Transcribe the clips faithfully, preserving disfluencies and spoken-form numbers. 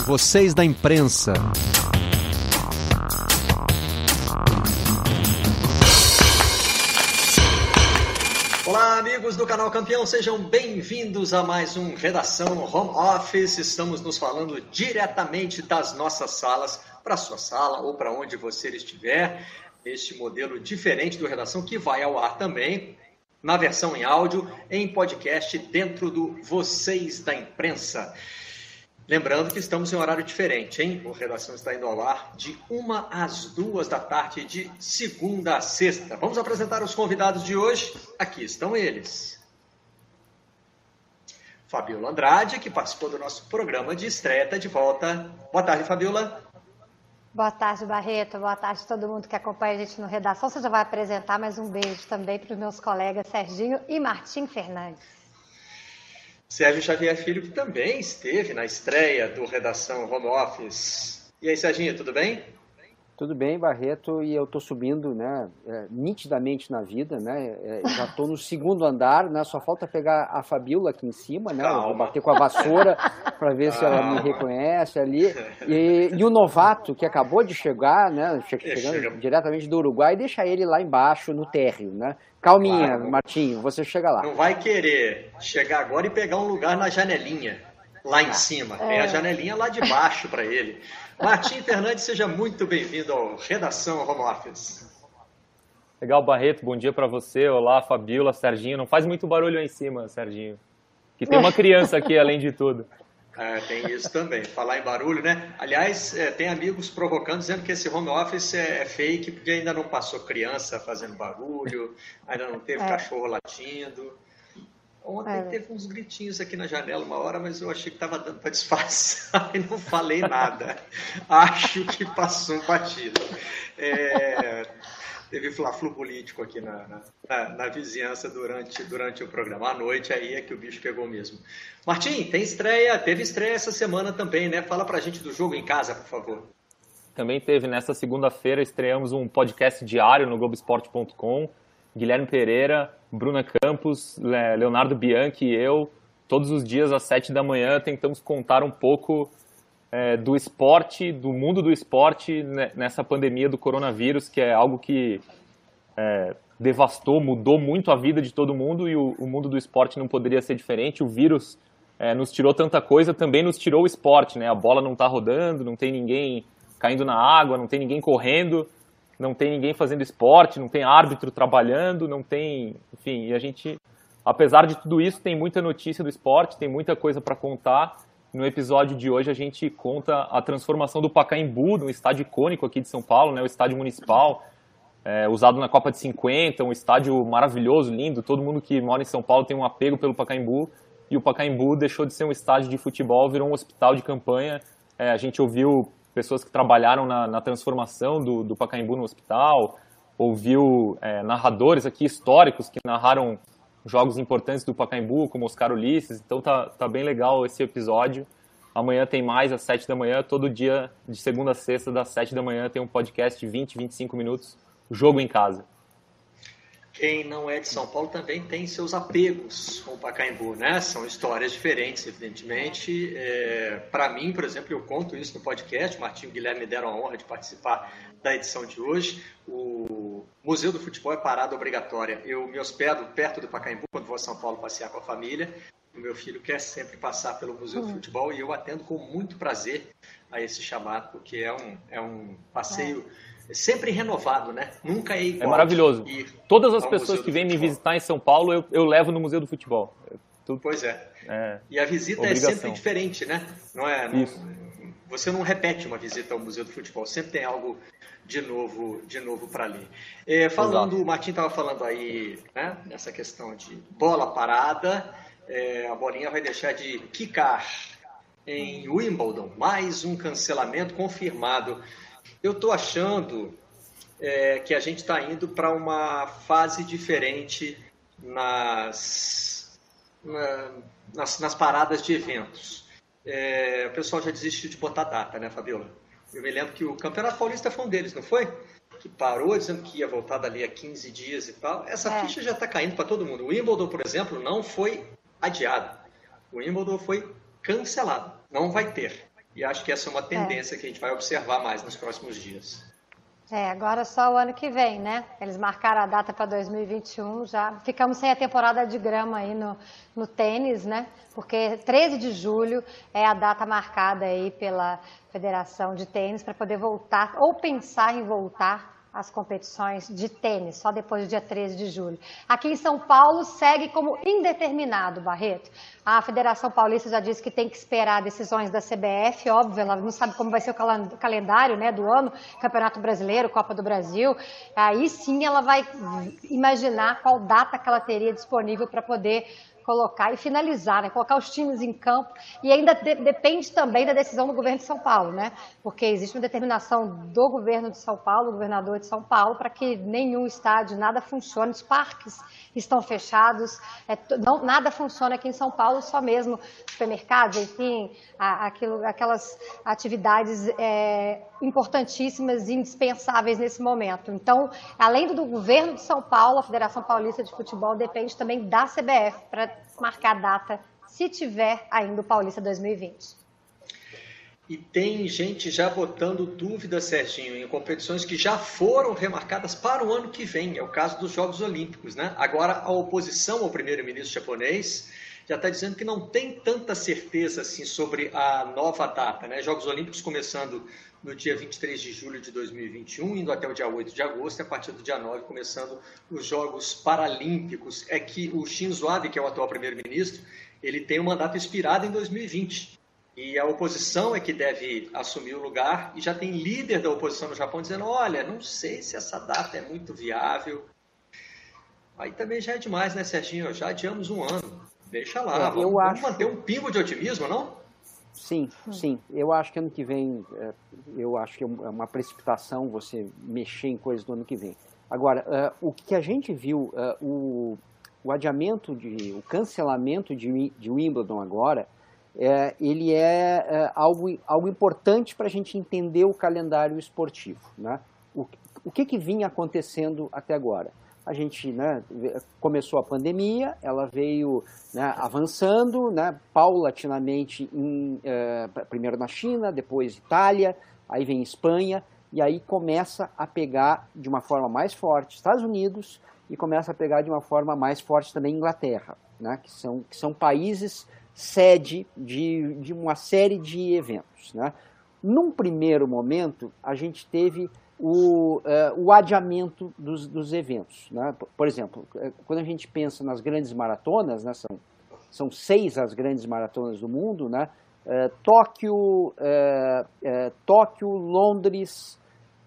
Vocês da imprensa. Olá, amigos do canal Campeão, sejam bem-vindos a mais um Redação Home Office. Estamos nos falando diretamente das nossas salas, para a sua sala ou para onde você estiver. Este modelo diferente do Redação que vai ao ar também, na versão em áudio, em podcast dentro do Vocês da Imprensa. Lembrando que estamos em horário diferente, hein? O Redação está indo ao ar de uma às duas da tarde, de segunda a sexta. Vamos apresentar os convidados de hoje. Aqui estão eles. Fabiola Andrade, que participou do nosso programa de estreia, está de volta. Boa tarde, Fabiola. Boa tarde, Barreto. Boa tarde a todo mundo que acompanha a gente no Redação. Você já vai apresentar, mais um beijo também para os meus colegas Serginho e Martim Fernandes. Sérgio Xavier Filho, que também esteve na estreia do Redação Home Office. E aí, Serginho, tudo bem? Tudo bem, Barreto, e eu estou subindo, né, é, nitidamente na vida, né, é, já estou no segundo andar, né, só falta pegar a Fabiola aqui em cima, né, eu vou bater com a vassoura para ver se ela me reconhece ali, e, e o novato que acabou de chegar, né, chegando chega. diretamente do Uruguai, deixa ele lá embaixo no térreo, né, calminha, claro. Martinho, você chega lá. Não vai querer chegar agora e pegar um lugar na janelinha, lá em cima, tem a janelinha lá de baixo para ele. Martim Fernandes, seja muito bem-vindo ao Redação Home Office. Legal, Barreto, bom dia para você. Olá, Fabiola, Serginho. Não faz muito barulho aí em cima, Serginho. Que tem uma criança aqui, além de tudo. É, tem isso também. Falar em barulho, né? Aliás, é, tem amigos provocando, dizendo que esse home office é, é fake, porque ainda não passou criança fazendo barulho, ainda não teve é. cachorro latindo. Ontem é. teve uns gritinhos aqui na janela uma hora, mas eu achei que estava dando para disfarçar e não falei nada. Acho que passou batido. É, teve fla-flu político aqui na, na, na vizinhança durante, durante o programa. À noite aí é que o bicho pegou mesmo. Martim, tem estreia, teve estreia essa semana também, né? Fala pra gente do jogo em casa, por favor. Também teve, nessa segunda-feira, estreamos um podcast diário no Globo Esporte ponto com. Guilherme Pereira, Bruna Campos, Leonardo Bianchi e eu, todos os dias às sete da manhã, tentamos contar um pouco é, do esporte, do mundo do esporte né, nessa pandemia do coronavírus, que é algo que é, devastou, mudou muito a vida de todo mundo e o, o mundo do esporte não poderia ser diferente. O vírus é, nos tirou tanta coisa, também nos tirou o esporte, né? A bola não está rodando, não tem ninguém caindo na água, não tem ninguém correndo, não tem ninguém fazendo esporte, não tem árbitro trabalhando, não tem... Enfim, e a gente, apesar de tudo isso, tem muita notícia do esporte, tem muita coisa para contar. No episódio de hoje a gente conta a transformação do Pacaembu, um estádio icônico aqui de São Paulo, né, o estádio municipal, é, usado na Copa de cinquenta, um estádio maravilhoso, lindo, todo mundo que mora em São Paulo tem um apego pelo Pacaembu, e o Pacaembu deixou de ser um estádio de futebol, virou um hospital de campanha. É, a gente ouviu pessoas que trabalharam na, na transformação do, do Pacaembu no hospital, ouviu é, narradores aqui históricos que narraram jogos importantes do Pacaembu, como Oscar Ulisses, então tá, tá bem legal esse episódio. Amanhã tem mais, às sete da manhã, todo dia, de segunda a sexta, das sete da manhã, tem um podcast de vinte, vinte e cinco minutos, Jogo em Casa. Quem não é de São Paulo também tem seus apegos com o Pacaembu, né? São histórias diferentes, evidentemente. É, para mim, por exemplo, eu conto isso no podcast. O Martinho e o Guilherme me deram a honra de participar da edição de hoje. O Museu do Futebol é parada obrigatória. Eu me hospedo perto do Pacaembu quando vou a São Paulo passear com a família. O meu filho quer sempre passar pelo Museu do Futebol e eu atendo com muito prazer a esse chamado, porque é um, é um passeio... É. Sempre renovado, né? Nunca é igual. É maravilhoso. Todas as pessoas que vêm me visitar em São Paulo, eu, eu levo no Museu do Futebol. Tudo... Pois é. é. E a visita obrigação. é sempre diferente, né? Não é? Não... Você não repete uma visita ao Museu do Futebol. Sempre tem algo de novo, de novo para ler. É, falando, Exato. O Martim estava falando aí, né? Nessa questão de bola parada, é, a bolinha vai deixar de quicar em Wimbledon. Mais um cancelamento confirmado. Eu estou achando é, que a gente está indo para uma fase diferente nas, na, nas, nas paradas de eventos. É, o pessoal já desistiu de botar data, né, Fabiola? Eu me lembro que o Campeonato Paulista foi um deles, não foi? Que parou dizendo que ia voltar dali a quinze dias e tal. Essa é. ficha já está caindo para todo mundo. O Wimbledon, por exemplo, não foi adiado. O Wimbledon foi cancelado. Não vai ter. e acho que essa é uma tendência é. que a gente vai observar mais nos próximos dias. É, agora só o ano que vem, né? Eles marcaram a data para dois mil e vinte e um, já ficamos sem a temporada de grama aí no, no tênis, né? Porque treze de julho é a data marcada aí pela Federação de Tênis para poder voltar, ou pensar em voltar às competições de tênis, só depois do dia treze de julho. Aqui em São Paulo segue como indeterminado, Barreto. A Federação Paulista já disse que tem que esperar decisões da C B F, óbvio, ela não sabe como vai ser o calendário, né, do ano, Campeonato Brasileiro, Copa do Brasil. Aí sim ela vai imaginar qual data que ela teria disponível para poder colocar e finalizar, né? Colocar os times em campo, e ainda de, depende também da decisão do governo de São Paulo, né? Porque existe uma determinação do governo de São Paulo, do governador de São Paulo, para que nenhum estádio, nada funcione, os parques estão fechados, é, não, nada funciona aqui em São Paulo, só mesmo supermercados, enfim, a, aquilo, aquelas atividades é, importantíssimas e indispensáveis nesse momento. Então, além do governo de São Paulo, a Federação Paulista de Futebol depende também da C B F para marcar a data, se tiver ainda o Paulista dois mil e vinte. E tem gente já botando dúvida, Serginho, em competições que já foram remarcadas para o ano que vem. É o caso dos Jogos Olímpicos, né? Agora, a oposição ao primeiro-ministro japonês já está dizendo que não tem tanta certeza assim, sobre a nova data, né? Jogos Olímpicos começando no dia vinte e três de julho de dois mil e vinte e um, indo até o dia oito de agosto, e a partir do dia nove começando os Jogos Paralímpicos. É que o Shinzo Abe, que é o atual primeiro-ministro, ele tem um mandato expirado em dois mil e vinte. E a oposição é que deve assumir o lugar, e já tem líder da oposição no Japão dizendo, olha, não sei se essa data é muito viável. Aí também já é demais, né, Serginho? Já adiamos um ano. Deixa lá, é, vamos, vamos acho... manter um pingo de otimismo, não? Sim, sim. Eu acho que ano que vem, eu acho que é uma precipitação você mexer em coisas do ano que vem. Agora, uh, o que a gente viu, uh, o, o adiamento, de, o cancelamento de, de Wimbledon agora, é, ele é, é algo, algo importante para a gente entender o calendário esportivo, né? O, o que, que vinha acontecendo até agora? A gente, né, começou a pandemia, ela veio, né, avançando, né, paulatinamente, em, eh, primeiro na China, depois Itália, aí vem Espanha, e aí começa a pegar de uma forma mais forte Estados Unidos e começa a pegar de uma forma mais forte também Inglaterra, né, que são, que são países sede de, de uma série de eventos, né. Num primeiro momento, a gente teve O, uh, o adiamento dos, dos eventos, né? Por exemplo, quando a gente pensa nas grandes maratonas, né? são, são seis as grandes maratonas do mundo, né? uh, Tóquio, uh, uh, Tóquio, Londres,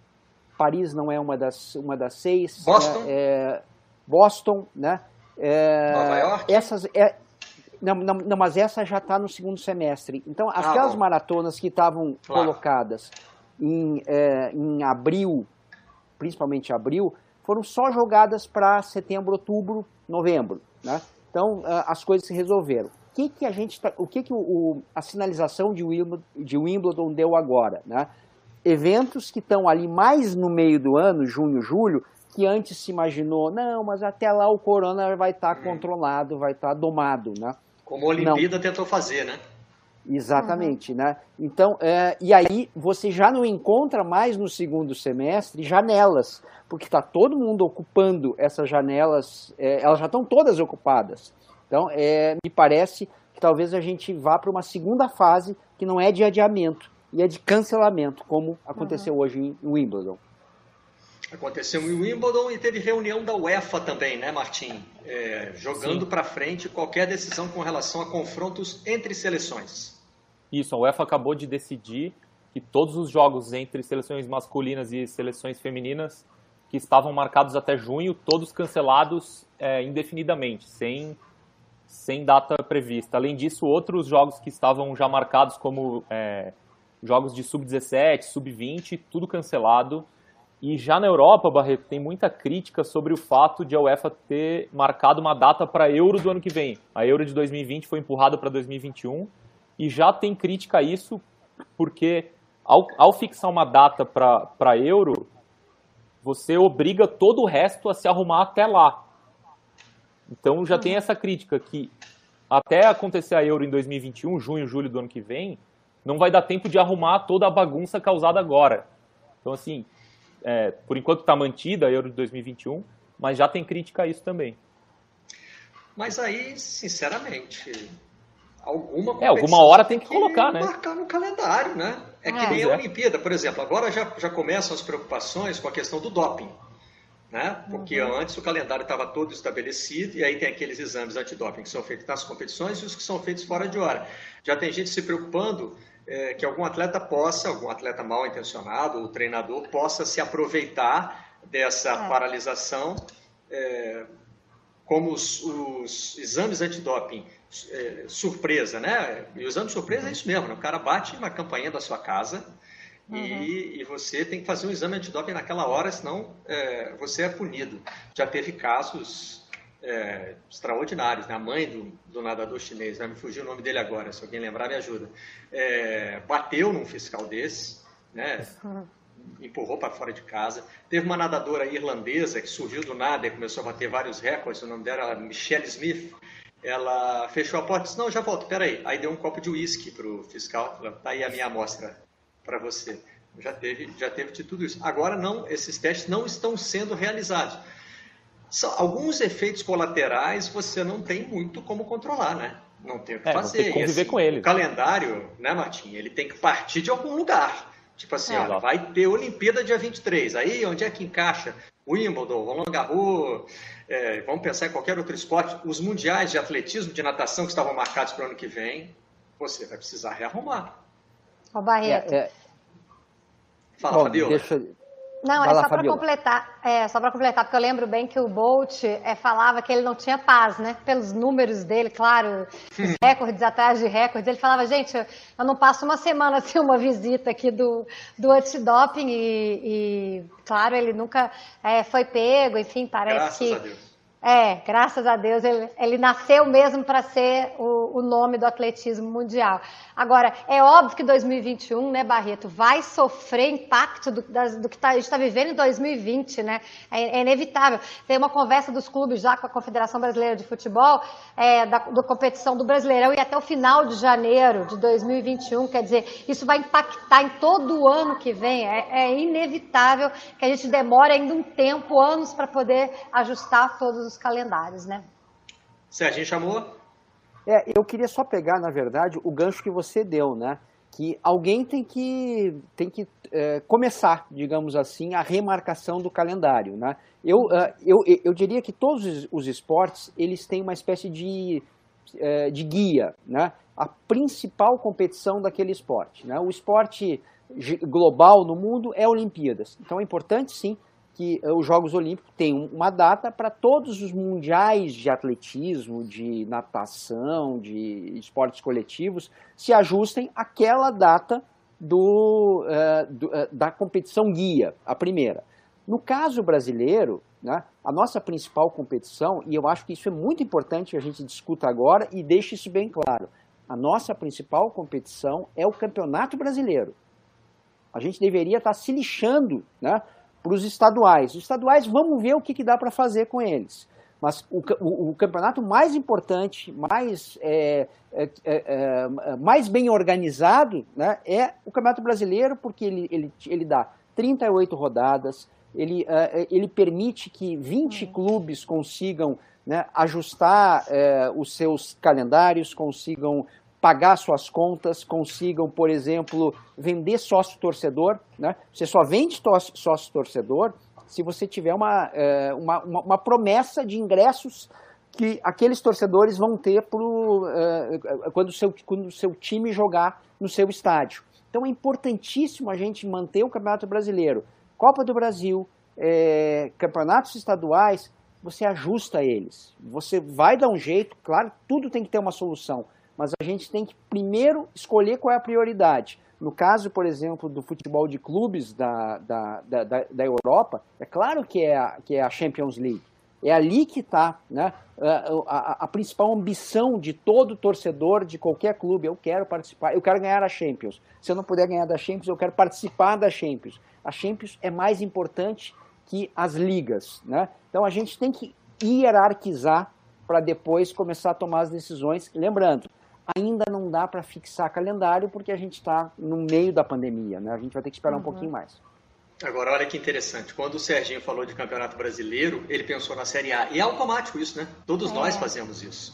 Paris não é uma das, uma das seis, Boston, né? uh, Boston, né? Uh, Nova York, essas, é, não, não, não, mas essa já está no segundo semestre. Então, aquelas ah, maratonas que estavam claro. colocadas Em, é, em abril, principalmente abril, foram só jogadas para setembro, outubro, novembro, né? Então, as coisas se resolveram. O que, que a gente tá, o que, que o, o, a sinalização de Wimbledon, de Wimbledon deu agora, né? Eventos que estão ali mais no meio do ano, junho, julho, que antes se imaginou, não, mas até lá o corona vai estar tá controlado, vai estar tá domado, né? Como a Olimpíada não. tentou fazer, né? Exatamente, uhum. né? Então, é, e aí você já não encontra mais no segundo semestre janelas, porque está todo mundo ocupando essas janelas, é, elas já estão todas ocupadas. Então, é, me parece que talvez a gente vá para uma segunda fase que não é de adiamento, e é de cancelamento, como aconteceu uhum. hoje em Wimbledon. Aconteceu em Wimbledon e teve reunião da UEFA também, né, Martim? É, jogando para frente qualquer decisão com relação a confrontos entre seleções. Isso, a UEFA acabou de decidir que todos os jogos entre seleções masculinas e seleções femininas que estavam marcados até junho, todos cancelados é, indefinidamente, sem, sem data prevista. Além disso, outros jogos que estavam já marcados como é, jogos de sub dezessete, sub vinte, tudo cancelado. E já na Europa, Barreto, tem muita crítica sobre o fato de a UEFA ter marcado uma data para a Euro do ano que vem. A Euro de dois mil e vinte foi empurrada para dois mil e vinte e um e já tem crítica a isso porque ao, ao fixar uma data para a Euro, você obriga todo o resto a se arrumar até lá. Então já tem essa crítica que até acontecer a Euro em dois mil e vinte e um, junho, julho do ano que vem, não vai dar tempo de arrumar toda a bagunça causada agora. Então, assim, é, por enquanto está mantida a Euro de dois mil e vinte e um, mas já tem crítica a isso também. Mas aí, sinceramente, alguma competição é, alguma hora tem que, que colocar, né? marcar no calendário, né? É que é, nem a Olimpíada, por exemplo. Agora já, já começam as preocupações com a questão do doping. Né? Porque uhum. antes o calendário estava todo estabelecido e aí tem aqueles exames antidoping que são feitos nas competições e os que são feitos fora de hora. Já tem gente se preocupando é, que algum atleta possa, algum atleta mal intencionado, o treinador possa se aproveitar dessa é. paralisação, é, como os, os exames antidoping é, surpresa, né? E o exame surpresa é isso mesmo, né? O cara bate na campainha da sua casa. Uhum. E, e você tem que fazer um exame antidoping naquela hora, senão é, você é punido. Já teve casos é, extraordinários, né? A mãe do, do nadador chinês, né? Me fugiu o nome dele agora, se alguém lembrar me ajuda, é, bateu num fiscal desse, né? Uhum. Empurrou para fora de casa. Teve uma nadadora irlandesa que surgiu do nada e começou a bater vários recordes, o nome dela era Michelle Smith. Ela fechou a porta e disse, não, já volto, peraí. Aí deu um copo de uísque para o fiscal, falou, tá aí a minha amostra para você. Já teve, já teve de tudo isso. Agora, não, esses testes não estão sendo realizados. São, alguns efeitos colaterais você não tem muito como controlar, né? Não tem o que é, fazer. Tem que conviver assim, com ele. O calendário, né, Martim? Ele tem que partir de algum lugar. Tipo assim, é, ó, vai ter Olimpíada dia vinte e três. Aí, onde é que encaixa? Wimbledon, Roland Garros, é, vamos pensar em qualquer outro esporte. Os mundiais de atletismo, de natação que estavam marcados para o ano que vem, você vai precisar rearrumar. Ô, Barreto. É, é... Fala, Bom, Fabiola. deixa... Não, Vai é lá, só para completar, é, só para completar, porque eu lembro bem que o Bolt é, falava que ele não tinha paz, né? Pelos números dele, claro, os recordes atrás de recordes. Ele falava, gente, eu, eu não passo uma semana sem uma visita aqui do, do antidoping e, e, claro, ele nunca é, foi pego, enfim, parece Graças que... a Deus. É, graças a Deus, ele, ele nasceu mesmo para ser o, o nome do atletismo mundial. Agora, é óbvio que dois mil e vinte e um, né, Barreto, vai sofrer impacto do, das, do que tá, a gente está vivendo em dois mil e vinte, né? É, é inevitável. Tem uma conversa dos clubes já com a Confederação Brasileira de Futebol, é, da, da competição do Brasileirão e até o final de janeiro de dois mil e vinte e um, quer dizer, isso vai impactar em todo o ano que vem. É, é inevitável que a gente demore ainda um tempo, anos, para poder ajustar todos os calendários, né? Serginho chamou? É, eu queria só pegar, na verdade, o gancho que você deu, né? Que alguém tem que, tem que é, começar, digamos assim, a remarcação do calendário, né? Eu, uh, eu, eu diria que todos os, os esportes, eles têm uma espécie de, uh, de guia, né? A principal competição daquele esporte, né? O esporte global no mundo é Olimpíadas. Então é importante, sim, que os Jogos Olímpicos têm uma data para todos os mundiais de atletismo, de natação, de esportes coletivos, se ajustem àquela data do, uh, do, uh, da competição guia, a primeira. No caso brasileiro, né, a nossa principal competição, e eu acho que isso é muito importante que a gente discuta agora e deixe isso bem claro, a nossa principal competição é o Campeonato Brasileiro. A gente deveria estar se lixando, né, para os estaduais. Os estaduais, vamos ver o que, que dá para fazer com eles. Mas o, o, o campeonato mais importante, mais, é, é, é, mais bem organizado, né, é o Campeonato Brasileiro, porque ele, ele, ele dá trinta e oito rodadas, ele, é, ele permite que vinte uhum. clubes consigam, né, ajustar é, os seus calendários, consigam pagar suas contas, consigam, por exemplo, vender sócio-torcedor, né? Você só vende sócio-torcedor se você tiver uma, uma, uma, uma promessa de ingressos que aqueles torcedores vão ter pro, uh, quando, o seu, quando o seu time jogar no seu estádio. Então é importantíssimo a gente manter o Campeonato Brasileiro. Copa do Brasil, é, campeonatos estaduais, você ajusta eles. Você vai dar um jeito, claro, tudo tem que ter uma solução, mas a gente tem que primeiro escolher qual é a prioridade. No caso, por exemplo, do futebol de clubes da, da, da, da Europa, é claro que é, a, que é a Champions League. É ali que está, né, a, a, a principal ambição de todo torcedor de qualquer clube. Eu quero participar, eu quero ganhar a Champions. Se eu não puder ganhar da Champions, eu quero participar da Champions. A Champions é mais importante que as ligas, né? Então a gente tem que hierarquizar para depois começar a tomar as decisões. Lembrando, ainda não dá para fixar calendário porque a gente está no meio da pandemia, né? A gente vai ter que esperar uhum. um pouquinho mais. Agora, olha que interessante. Quando o Serginho falou de Campeonato Brasileiro, ele pensou na Série A. E é automático isso, né? Todos é. nós fazemos isso.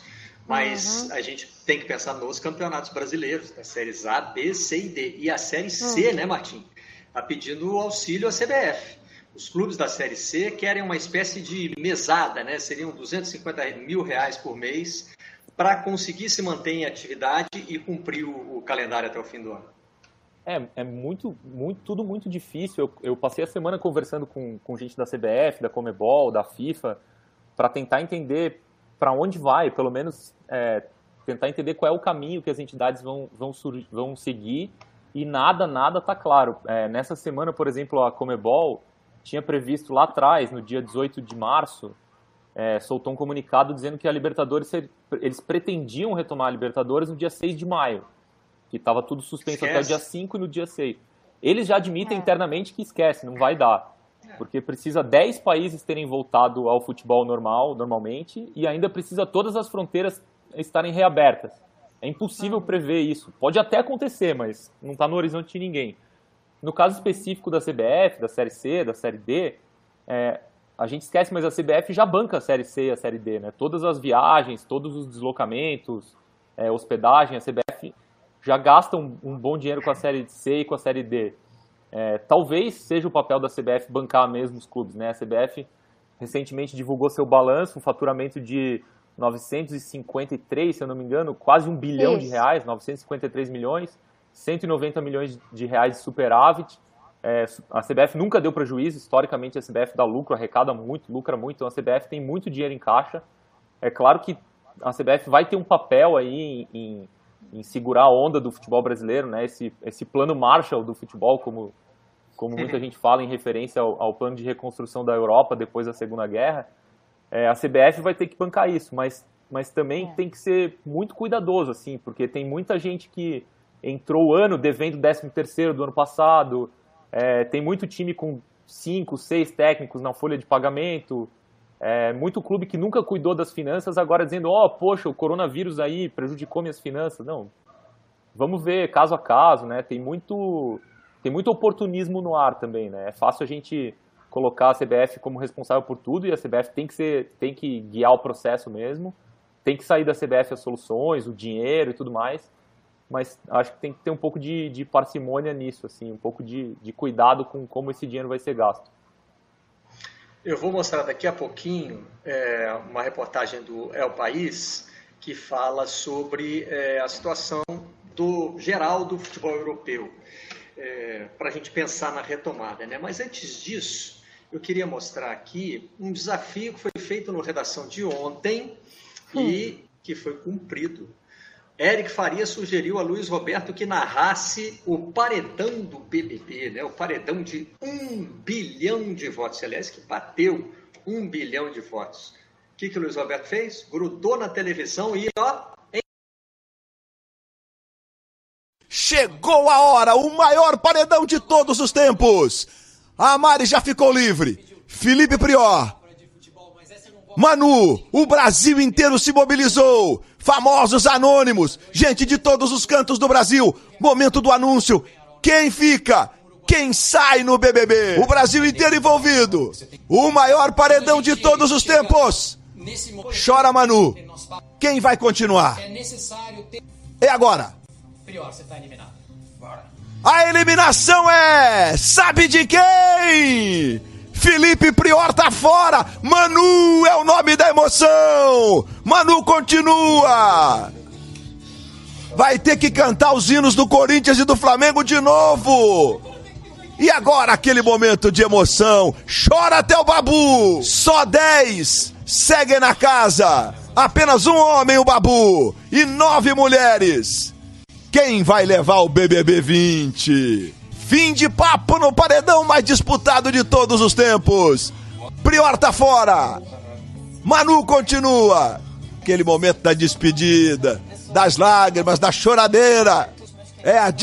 Mas uhum. a gente tem que pensar nos campeonatos brasileiros, das séries A, B, C e D. E a Série C, uhum. né, Martim? Está pedindo auxílio à C B F. Os clubes da Série C querem uma espécie de mesada, né? Seriam duzentos e cinquenta mil reais por mês para conseguir se manter em atividade e cumprir o, o calendário até o fim do ano. É, é muito, muito, tudo muito difícil. Eu, eu passei a semana conversando com, com gente da C B F, da Conmebol, da FIFA, para tentar entender para onde vai, pelo menos é, tentar entender qual é o caminho que as entidades vão, vão, vão seguir, e nada, nada está claro. É, nessa semana, por exemplo, a Conmebol tinha previsto lá atrás, no dia dezoito de março, é, soltou um comunicado dizendo que a Libertadores, eles pretendiam retomar a Libertadores no dia seis de maio, que estava tudo suspenso esquece. Até o dia cinco e no dia seis. Eles já admitem é. internamente que esquece, não vai dar. Porque precisa dez países terem voltado ao futebol normal, normalmente, e ainda precisa todas as fronteiras estarem reabertas. É impossível prever isso. Pode até acontecer, mas não está no horizonte de ninguém. No caso específico da C B F, da Série C, da Série D, é, a gente esquece, mas a C B F já banca a Série C e a Série D, né? Todas as viagens, todos os deslocamentos, é, hospedagem, a C B F já gasta um, um bom dinheiro com a Série C e com a Série D. É, talvez seja o papel da C B F bancar mesmo os clubes, né? A C B F recentemente divulgou seu balanço, um faturamento de novecentos e cinquenta e três, se eu não me engano, quase um bilhão Isso. de reais, novecentos e cinquenta e três milhões, cento e noventa milhões de reais de superávit. É, a C B F nunca deu prejuízo, historicamente a C B F dá lucro, arrecada muito, lucra muito, então a C B F tem muito dinheiro em caixa. É claro que a C B F vai ter um papel aí em, em, em segurar a onda do futebol brasileiro, né? Esse, esse plano Marshall do futebol, como, como muita gente fala em referência ao, ao plano de reconstrução da Europa depois da Segunda Guerra. É, a C B F vai ter que bancar isso, mas, mas também é. tem que ser muito cuidadoso, assim, porque tem muita gente que entrou o ano devendo o décimo terceiro do ano passado, é, tem muito time com cinco, seis técnicos na folha de pagamento, é, muito clube que nunca cuidou das finanças, agora dizendo, ó, oh, poxa, o coronavírus aí prejudicou minhas finanças. Não, vamos ver caso a caso, né? Tem muito, tem muito oportunismo no ar também, né? É fácil a gente colocar a C B F como responsável por tudo, e a C B F tem que ser, tem que guiar o processo mesmo, tem que sair da C B F as soluções, o dinheiro e tudo mais, mas acho que tem que ter um pouco de, de parcimônia nisso, assim, um pouco de, de cuidado com como esse dinheiro vai ser gasto. Eu vou mostrar daqui a pouquinho é, uma reportagem do El País que fala sobre é, a situação do geral do futebol europeu, é, para a gente pensar na retomada, né? Mas antes disso, eu queria mostrar aqui um desafio que foi feito no Redação de ontem e que foi cumprido. Eric Faria sugeriu a Luiz Roberto que narrasse o paredão do B B B, né? O paredão de um bilhão de votos, aliás, que bateu um bilhão de votos. O que, que o Luiz Roberto fez? Grudou na televisão e, ó... Chegou a hora, o maior paredão de todos os tempos. A Mari já ficou livre. Felipe Prior. Manu, o Brasil inteiro se mobilizou. Famosos anônimos, gente de todos os cantos do Brasil. Momento do anúncio. Quem fica? Quem sai no B B B? O Brasil inteiro envolvido. O maior paredão de todos os tempos. Chora, Manu. Quem vai continuar? É agora. Prior, você tá eliminado. Bora. A eliminação é... sabe de quem? Felipe Prior tá fora. Manu é o nome da emoção. Manu continua. Vai ter que cantar os hinos do Corinthians e do Flamengo de novo. E agora aquele momento de emoção. Chora até o Babu. Só dez seguem na casa. Apenas um homem, o Babu. E nove mulheres. Quem vai levar o B B B vinte? Fim de papo no paredão mais disputado de todos os tempos. Prior tá fora. Manu continua. Aquele momento da despedida, das lágrimas, da choradeira. É a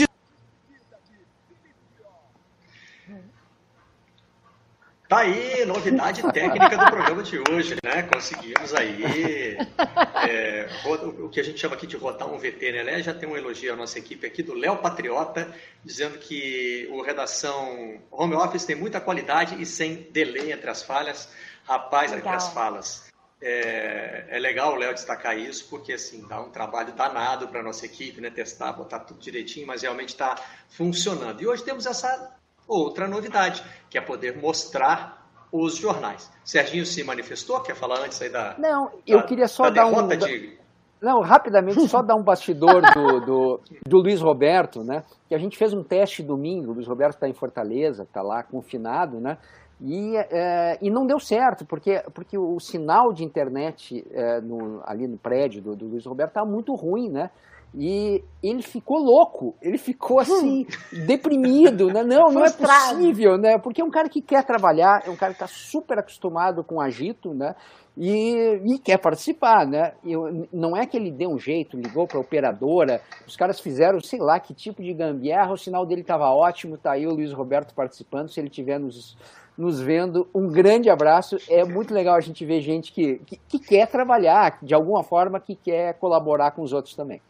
Tá aí, novidade técnica do programa de hoje, né? Conseguimos aí é, o que a gente chama aqui de rodar um V T, né? Aliás, já tem um elogio à nossa equipe aqui do Léo Patriota, dizendo que o Redação Home Office tem muita qualidade e sem delay entre as falhas. Rapaz, legal. Entre as falas. É, é legal o Léo destacar isso, porque assim, dá um trabalho danado para a nossa equipe, né? Testar, botar tudo direitinho, mas realmente está funcionando. E hoje temos essa outra novidade, que é poder mostrar os jornais. Serginho se manifestou? Quer falar antes aí da Não, eu da, queria só dar um... De... Não, rapidamente, só dar um bastidor do, do, do Luiz Roberto, né? Que a gente fez um teste domingo, o Luiz Roberto está em Fortaleza, está lá confinado, né? E, é, e não deu certo, porque, porque o sinal de internet é, no, ali no prédio do, do Luiz Roberto estava muito ruim, né? E ele ficou louco, ele ficou assim, deprimido, né? Não, não é possível, né? Porque é um cara que quer trabalhar, é um cara que está super acostumado com agito, né? E, e quer participar, né? E não é que ele deu um jeito, ligou para a operadora, os caras fizeram, sei lá, que tipo de gambiarra, o sinal dele estava ótimo, tá aí o Luiz Roberto participando, se ele estiver nos, nos vendo, um grande abraço. É muito legal a gente ver gente que, que, que quer trabalhar, de alguma forma, que quer colaborar com os outros também.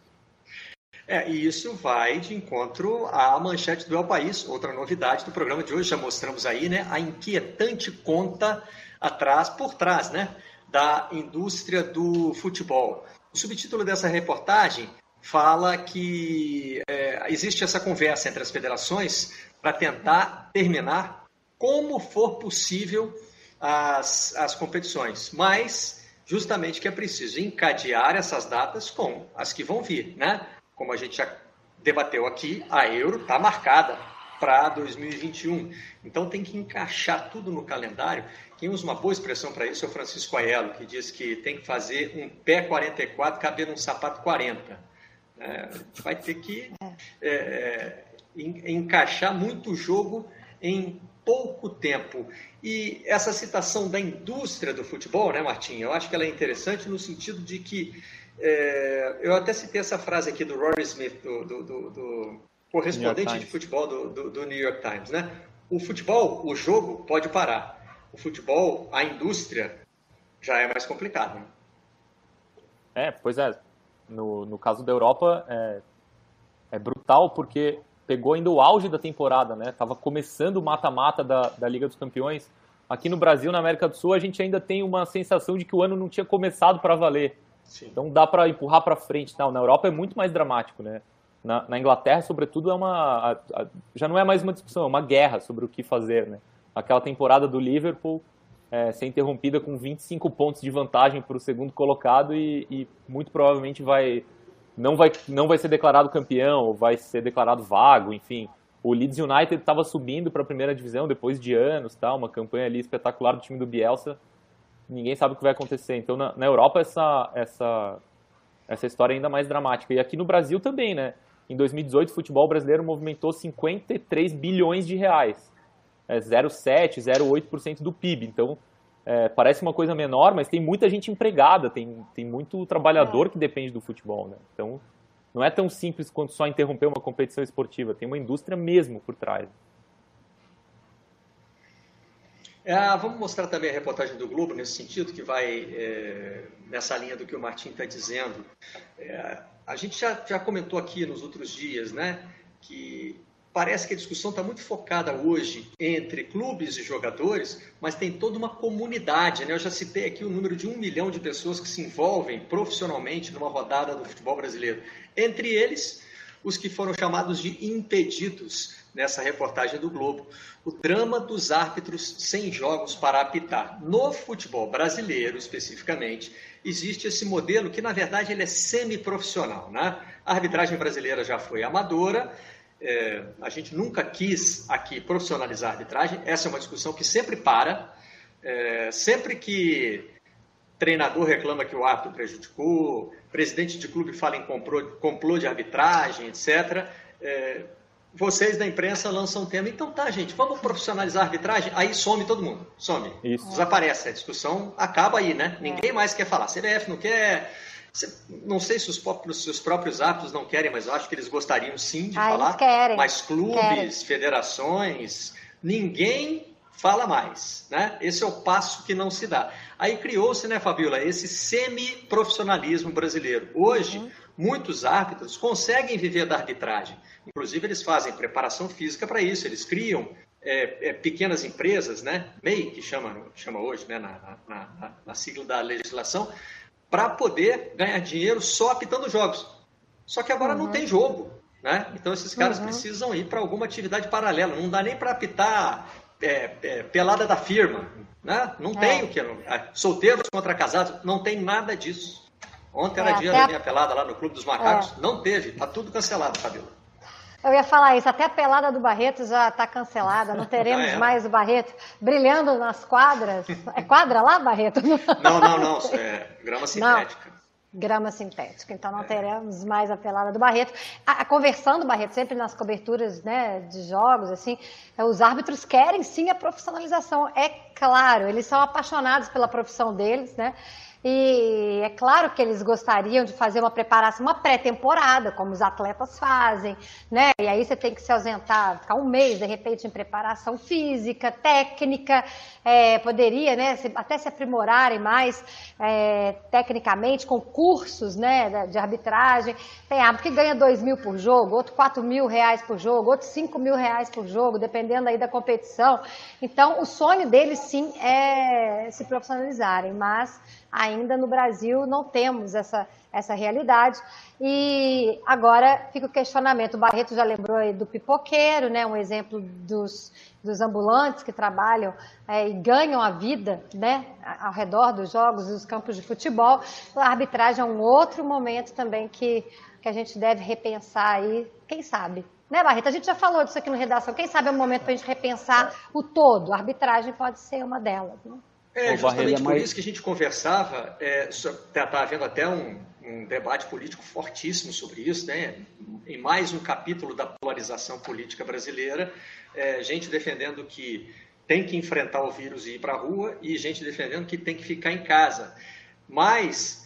É, e isso vai de encontro à manchete do El País, outra novidade do programa de hoje, já mostramos aí, né, a inquietante conta atrás, por trás, né, da indústria do futebol. O subtítulo dessa reportagem fala que é, existe essa conversa entre as federações para tentar terminar como for possível as, as competições, mas justamente que é preciso encadear essas datas com as que vão vir, né? Como a gente já debateu aqui, a Euro está marcada para dois mil e vinte e um. Então tem que encaixar tudo no calendário. Quem usa uma boa expressão para isso é o Francisco Aiello, que diz que tem que fazer um pé quarenta e quatro caber num sapato quarenta. É, a gente vai ter que é, encaixar muito jogo em pouco tempo. E essa citação da indústria do futebol, né, Martim? Eu acho que ela é interessante no sentido de que É, eu até citei essa frase aqui do Rory Smith, do, do, do, do correspondente de futebol do, do, do New York Times, né? O futebol, o jogo pode parar. O futebol, a indústria, já é mais complicado, né? É, pois é. No, no caso da Europa, é, é brutal porque pegou ainda o auge da temporada, né? Tava começando o mata-mata da, da Liga dos Campeões. Aqui no Brasil, na América do Sul, a gente ainda tem uma sensação de que o ano não tinha começado para valer. Sim. Então dá para empurrar para frente. Não, na Europa é muito mais dramático, né? Na, na Inglaterra, sobretudo, é uma a, a, já não é mais uma discussão, é uma guerra sobre o que fazer, né? Aquela temporada do Liverpool é, ser interrompida com vinte e cinco pontos de vantagem para o segundo colocado e, e muito provavelmente vai não, vai não vai ser declarado campeão, ou vai ser declarado vago, enfim. O Leeds United estava subindo para a primeira divisão depois de anos, tá? Uma campanha ali espetacular do time do Bielsa. Ninguém sabe o que vai acontecer. Então, na, na Europa, essa, essa, essa história é ainda mais dramática. E aqui no Brasil também, né? Em dois mil e dezoito, o futebol brasileiro movimentou cinquenta e três bilhões de reais. É zero vírgula sete, zero vírgula oito por cento do P I B. Então, é, parece uma coisa menor, mas tem muita gente empregada, tem, tem muito trabalhador que depende do futebol, né? Então, não é tão simples quanto só interromper uma competição esportiva. Tem uma indústria mesmo por trás. É, vamos mostrar também a reportagem do Globo nesse sentido, que vai é, nessa linha do que o Martim está dizendo. É, a gente já, já comentou aqui nos outros dias, né, que parece que a discussão está muito focada hoje entre clubes e jogadores, mas tem toda uma comunidade, né? Eu já citei aqui o número de um milhão de pessoas que se envolvem profissionalmente numa rodada do futebol brasileiro. Entre eles, os que foram chamados de impedidos nessa reportagem do Globo. O drama dos árbitros sem jogos para apitar. No futebol brasileiro, especificamente, existe esse modelo que, na verdade, ele é semiprofissional, né? A arbitragem brasileira já foi amadora, é, a gente nunca quis aqui profissionalizar a arbitragem, essa é uma discussão que sempre para, é, sempre que treinador reclama que o árbitro prejudicou, presidente de clube fala em complô, complô de arbitragem, etcétera, é, vocês da imprensa lançam um tema, então tá, gente, vamos profissionalizar a arbitragem? Aí some todo mundo, some, Isso. desaparece, a discussão acaba aí, né? Ninguém mais quer falar, C B F não quer, não sei se os próprios, se os próprios árbitros não querem, mas eu acho que eles gostariam sim de ah, falar, eles querem. mas clubes, querem. federações, ninguém fala mais, né? Esse é o passo que não se dá. Aí criou-se, né, Fabiola, esse semi-profissionalismo brasileiro. Hoje, uhum. muitos árbitros conseguem viver da arbitragem. Inclusive, eles fazem preparação física para isso. Eles criam é, é, pequenas empresas, né? M E I, que chama, chama hoje, né, na, na, na, na sigla da legislação, para poder ganhar dinheiro só apitando jogos. Só que agora uhum. não tem jogo, né? Então, esses caras uhum. precisam ir para alguma atividade paralela. Não dá nem para apitar é, é, pelada da firma, né? Não é. tem o que. Solteiros contra casados, não tem nada disso. Ontem era é, dia da minha a... pelada lá no Clube dos Macacos. É. Não teve, tá tudo cancelado, Fabiola. Eu ia falar isso, até a pelada do Barreto já está cancelada, não teremos é. mais o Barreto brilhando nas quadras. É quadra lá, Barreto? Não, não, não, é grama sintética. Não. Grama sintética, então não teremos mais a pelada do Barreto. A, a conversão do Barreto, sempre nas coberturas, né, de jogos, assim, os árbitros querem sim a profissionalização, é claro, eles são apaixonados pela profissão deles, né? E é claro que eles gostariam de fazer uma preparação, uma pré-temporada, como os atletas fazem, né? E aí você tem que se ausentar, ficar um mês, de repente, em preparação física, técnica, é, poderia, né, se, até se aprimorarem mais é, tecnicamente, com cursos, né, de arbitragem. Tem árbitro que ganha dois mil por jogo, outro quatro mil reais por jogo, outro cinco mil reais por jogo, dependendo aí da competição. Então, o sonho deles, sim, é se profissionalizarem, mas ainda no Brasil não temos essa, essa realidade. E agora fica o questionamento. O Barreto já lembrou aí do pipoqueiro, né? Um exemplo dos, dos ambulantes que trabalham é, e ganham a vida, né, ao redor dos jogos e dos campos de futebol. A arbitragem é um outro momento também que, que a gente deve repensar aí, quem sabe. Né, Barreto? A gente já falou disso aqui no Redação. Quem sabe é um momento para a gente repensar o todo. A arbitragem pode ser uma delas, né? É, justamente por isso que a gente conversava, está é, havendo até um, um debate político fortíssimo sobre isso, né? Em mais um capítulo da polarização política brasileira, é, gente defendendo que tem que enfrentar o vírus e ir para a rua, e gente defendendo que tem que ficar em casa. Mas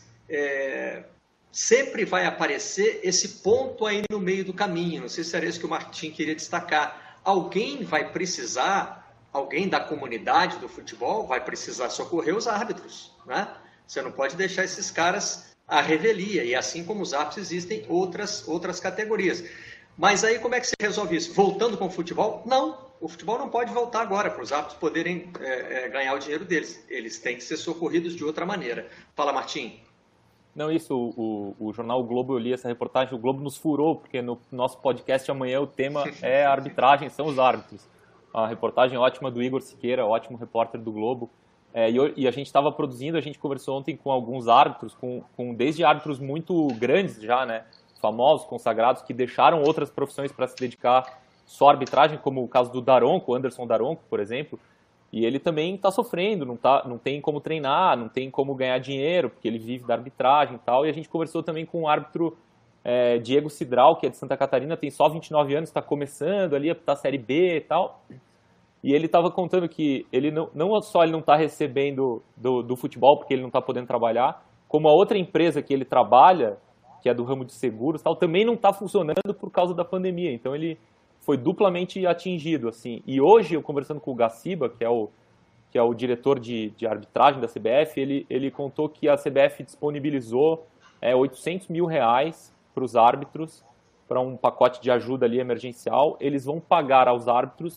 é, sempre vai aparecer esse ponto aí no meio do caminho, não sei se era isso que o Martim queria destacar. Alguém vai precisar... Alguém da comunidade do futebol vai precisar socorrer os árbitros, né? Você não pode deixar esses caras à revelia, e assim como os árbitros existem outras, outras categorias. Mas aí como é que se resolve isso? Voltando com o futebol? Não, o futebol não pode voltar agora para os árbitros poderem é, é, ganhar o dinheiro deles. Eles têm que ser socorridos de outra maneira. Fala, Martim. Não, isso, o, o, o jornal o Globo, eu li essa reportagem, o Globo nos furou, porque no nosso podcast amanhã o tema é a arbitragem, são os árbitros. A reportagem ótima do Igor Siqueira, ótimo repórter do Globo. É, e, e a gente estava produzindo, a gente conversou ontem com alguns árbitros, com, com desde árbitros muito grandes já, né, famosos, consagrados, que deixaram outras profissões para se dedicar só à arbitragem, como o caso do Daronco, o Anderson Daronco, por exemplo. E ele também está sofrendo, não, tá, não tem como treinar, não tem como ganhar dinheiro, porque ele vive da arbitragem e tal. E a gente conversou também com o árbitro é, Diego Cidral, que é de Santa Catarina, tem só vinte e nove anos, está começando ali a apitar a Série B e tal. E ele estava contando que ele não, não só ele não está recebendo do, do futebol, porque ele não está podendo trabalhar, como a outra empresa que ele trabalha, que é do ramo de seguros, tal, também não está funcionando por causa da pandemia. Então ele foi duplamente atingido, assim. E hoje, eu conversando com o Gaciba, que é o, que é o diretor de, de arbitragem da C B F, ele, ele contou que a C B F disponibilizou é, oitocentos mil reais para os árbitros, para um pacote de ajuda ali emergencial. Eles vão pagar aos árbitros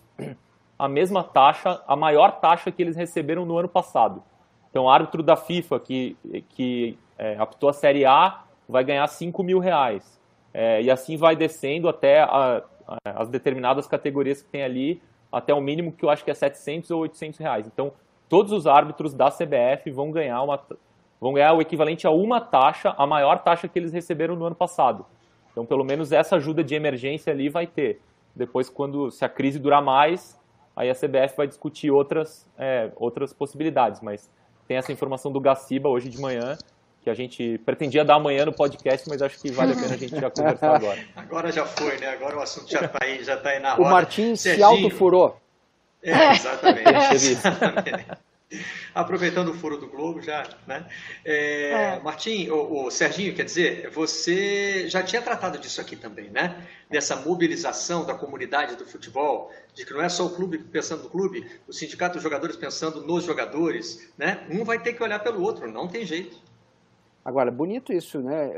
a mesma taxa, a maior taxa que eles receberam no ano passado. Então, o árbitro da FIFA que, que é, apitou a Série A vai ganhar cinco mil reais. É, e assim vai descendo até a, a, as determinadas categorias que tem ali, até o mínimo que eu acho que é setecentos ou oitocentos reais. Então, todos os árbitros da C B F vão ganhar, uma, vão ganhar o equivalente a uma taxa, a maior taxa que eles receberam no ano passado. Então, pelo menos essa ajuda de emergência ali vai ter. Depois, quando, se a crise durar mais, aí a C B F vai discutir outras, é, outras possibilidades, mas tem essa informação do Gaciba hoje de manhã, que a gente pretendia dar amanhã no podcast, mas acho que vale a pena a gente já conversar agora. Agora já foi, né? Agora o assunto já está aí, já tá aí na roda. O Martim se autofurou. É, exatamente. exatamente. Aproveitando o furo do Globo já, né? É, é. Martim, o, o Serginho, quer dizer, você já tinha tratado disso aqui também, né? Dessa mobilização da comunidade do futebol, de que não é só o clube pensando no clube, o sindicato dos jogadores pensando nos jogadores, né? Um vai ter que olhar pelo outro, não tem jeito. Agora, bonito isso, né?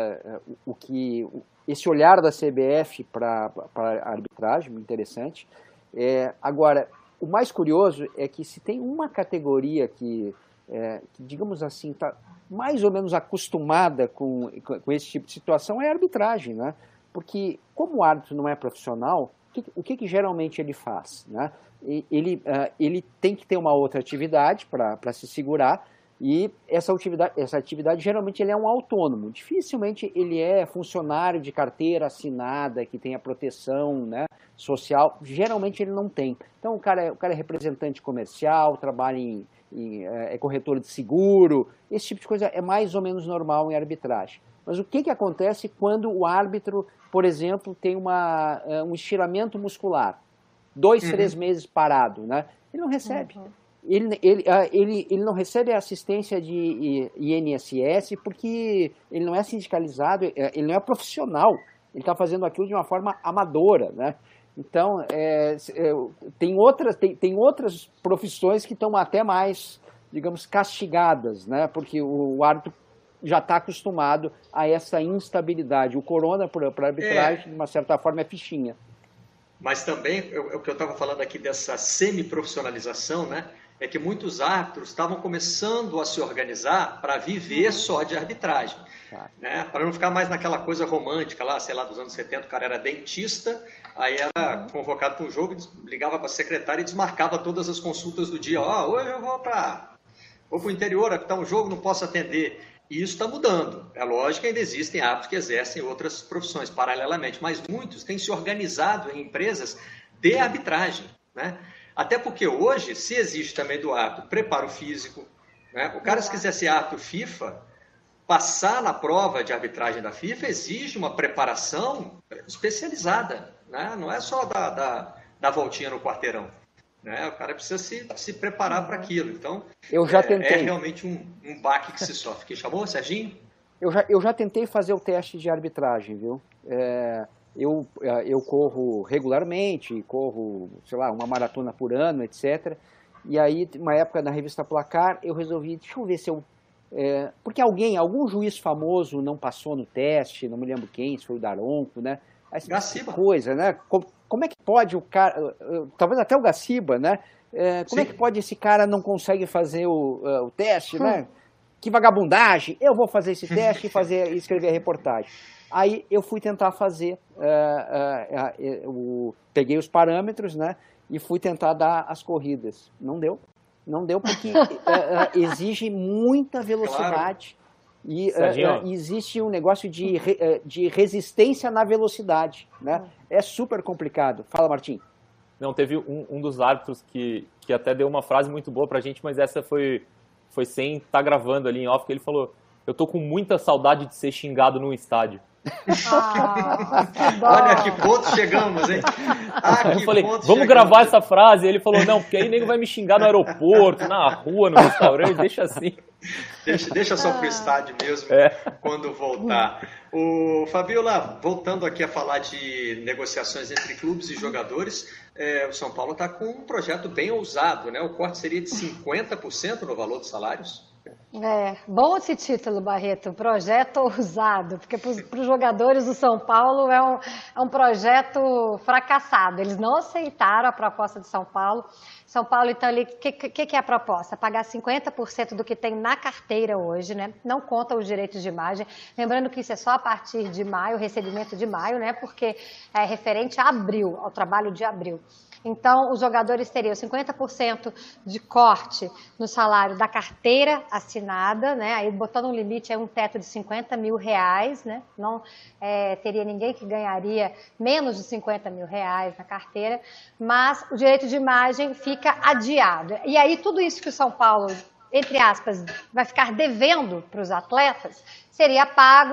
O que, esse olhar da C B F para a arbitragem, interessante. É, agora, o mais curioso é que se tem uma categoria que, é, que digamos assim, está mais ou menos acostumada com, com esse tipo de situação, é a arbitragem, né? Porque como o árbitro não é profissional, o que, o que, que geralmente ele faz, né? Ele, uh, ele tem que ter uma outra atividade para se segurar, e essa atividade, essa atividade geralmente ele é um autônomo, dificilmente ele é funcionário de carteira assinada, que tenha proteção, né, social, geralmente ele não tem. Então o cara é, o cara é representante comercial, trabalha em, em é corretor de seguro, esse tipo de coisa é mais ou menos normal em arbitragem. Mas o que, que acontece quando o árbitro, por exemplo, tem uma, um estiramento muscular, dois, uhum. três meses parado, né? Ele não recebe. Uhum. Ele, ele, ele, ele não recebe a assistência de I N S S porque ele não é sindicalizado, ele não é profissional, ele está fazendo aquilo de uma forma amadora, né? Então, é, é, tem, outras, tem, tem outras profissões que estão até mais, digamos, castigadas, né? Porque o, o árbitro já está acostumado a essa instabilidade. O corona, para a arbitragem, é. de uma certa forma, é fichinha. Mas também, o que eu estava falando aqui dessa semi-profissionalização, né? É que muitos árbitros estavam começando a se organizar para viver só de arbitragem. Tá. Né? Para não ficar mais naquela coisa romântica lá, sei lá, dos anos setenta, o cara era dentista, aí era convocado para um jogo, ligava para a secretária e desmarcava todas as consultas do dia. Ó, oh, hoje eu vou para vou o interior, aqui está um jogo, não posso atender. E isso está mudando. É lógico que ainda existem árbitros que exercem outras profissões paralelamente, mas muitos têm se organizado em empresas de arbitragem, né? Até porque hoje, se existe também do árbitro preparo físico, né? O cara, se quiser ser árbitro FIFA, passar na prova de arbitragem da FIFA exige uma preparação especializada, né? Não é só da, da, da voltinha no quarteirão, né? O cara precisa se, se preparar para aquilo. Então, eu já é, tentei. é realmente um, um baque que se sofre. Quem chamou, Serginho? Eu já, eu já tentei fazer o teste de arbitragem, viu? É... Eu, eu corro regularmente, corro, sei lá, uma maratona por ano, etcétera. E aí, uma época na revista Placar, eu resolvi, deixa eu ver se eu... É, porque alguém, algum juiz famoso não passou no teste, não me lembro quem, se foi o Daronco, né? Essa Gaciba. Coisa, né? Como, como é que pode o cara, talvez até o Gaciba, né? É, como Sim. é que pode esse cara não consegue fazer o, o teste, hum. né? Que vagabundagem! Eu vou fazer esse teste e fazer, escrever a reportagem. Aí eu fui tentar fazer, uh, uh, uh, uh, uh, peguei os parâmetros, né, e fui tentar dar as corridas. Não deu, não deu porque uh, uh, exige muita velocidade. Claro. E uh, uh, existe um negócio de, uh, de resistência na velocidade, né? É super complicado. Fala, Martim. Não, teve um, um dos árbitros que, que até deu uma frase muito boa pra gente, mas essa foi, foi sem estar tá gravando ali em off, que ele falou: eu tô com muita saudade de ser xingado num estádio. Ah, que Olha que ponto chegamos, hein? Ah, eu falei, vamos chegamos. gravar essa frase. E ele falou, não, porque aí nego vai me xingar no aeroporto, na rua, no restaurante, deixa assim. Deixa, deixa só pro estádio mesmo, é. quando voltar. O Fabiola, voltando aqui a falar de negociações entre clubes e jogadores, é, o São Paulo está com um projeto bem ousado, né? O corte seria de cinquenta por cento no valor dos salários. É, bom esse título, Barreto, projeto ousado, porque para os jogadores do São Paulo é um, é um projeto fracassado, eles não aceitaram a proposta de São Paulo. São Paulo, então, o que, que, que é a proposta? Pagar cinquenta por cento do que tem na carteira hoje, né? Não conta os direitos de imagem, lembrando que isso é só a partir de maio, recebimento de maio, né? Porque é referente a abril, ao trabalho de abril. Então, os jogadores teriam cinquenta por cento de corte no salário da carteira assinada, né? Aí botando um limite, é um teto de cinquenta mil reais, né? Não é, teria ninguém que ganharia menos de cinquenta mil reais na carteira, mas o direito de imagem fica adiado. E aí, tudo isso que o São Paulo, entre aspas, vai ficar devendo para os atletas, seria pago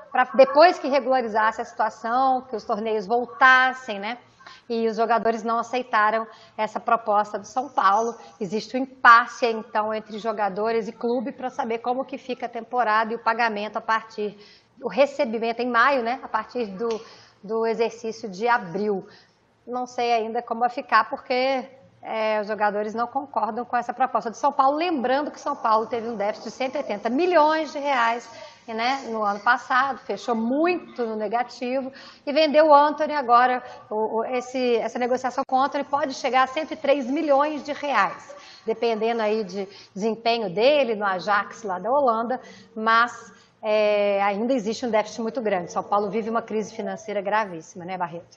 para depois que regularizasse a situação, que os torneios voltassem, né? E os jogadores não aceitaram essa proposta do São Paulo. Existe um impasse, então, entre jogadores e clube para saber como que fica a temporada e o pagamento a partir, o recebimento em maio, né? A partir do, do exercício de abril. Não sei ainda como vai ficar, porque é, os jogadores não concordam com essa proposta do São Paulo. Lembrando que São Paulo teve um déficit de cento e oitenta milhões de reais, né, no ano passado, fechou muito no negativo e vendeu o Antony agora. O, o, esse, essa negociação com o Antony pode chegar a cento e três milhões de reais, dependendo aí de desempenho dele no Ajax lá da Holanda, mas é, ainda existe um déficit muito grande. São Paulo vive uma crise financeira gravíssima, né, Barreto?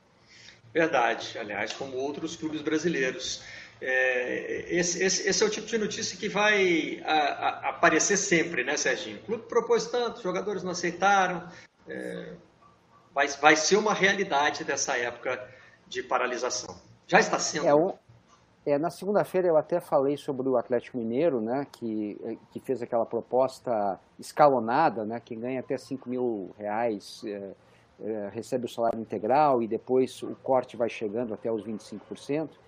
Verdade, aliás, como outros clubes brasileiros. É, esse, esse, esse é o tipo de notícia que vai a, a, aparecer sempre, né, Serginho? O clube propôs tanto, os jogadores não aceitaram. É, vai, vai ser uma realidade dessa época de paralisação. Já está sendo. É, um, é, na segunda-feira eu até falei sobre o Atlético Mineiro, né, que, que fez aquela proposta escalonada, né, que ganha até cinco mil reais, é, é, recebe o salário integral e depois o corte vai chegando até os vinte e cinco por cento.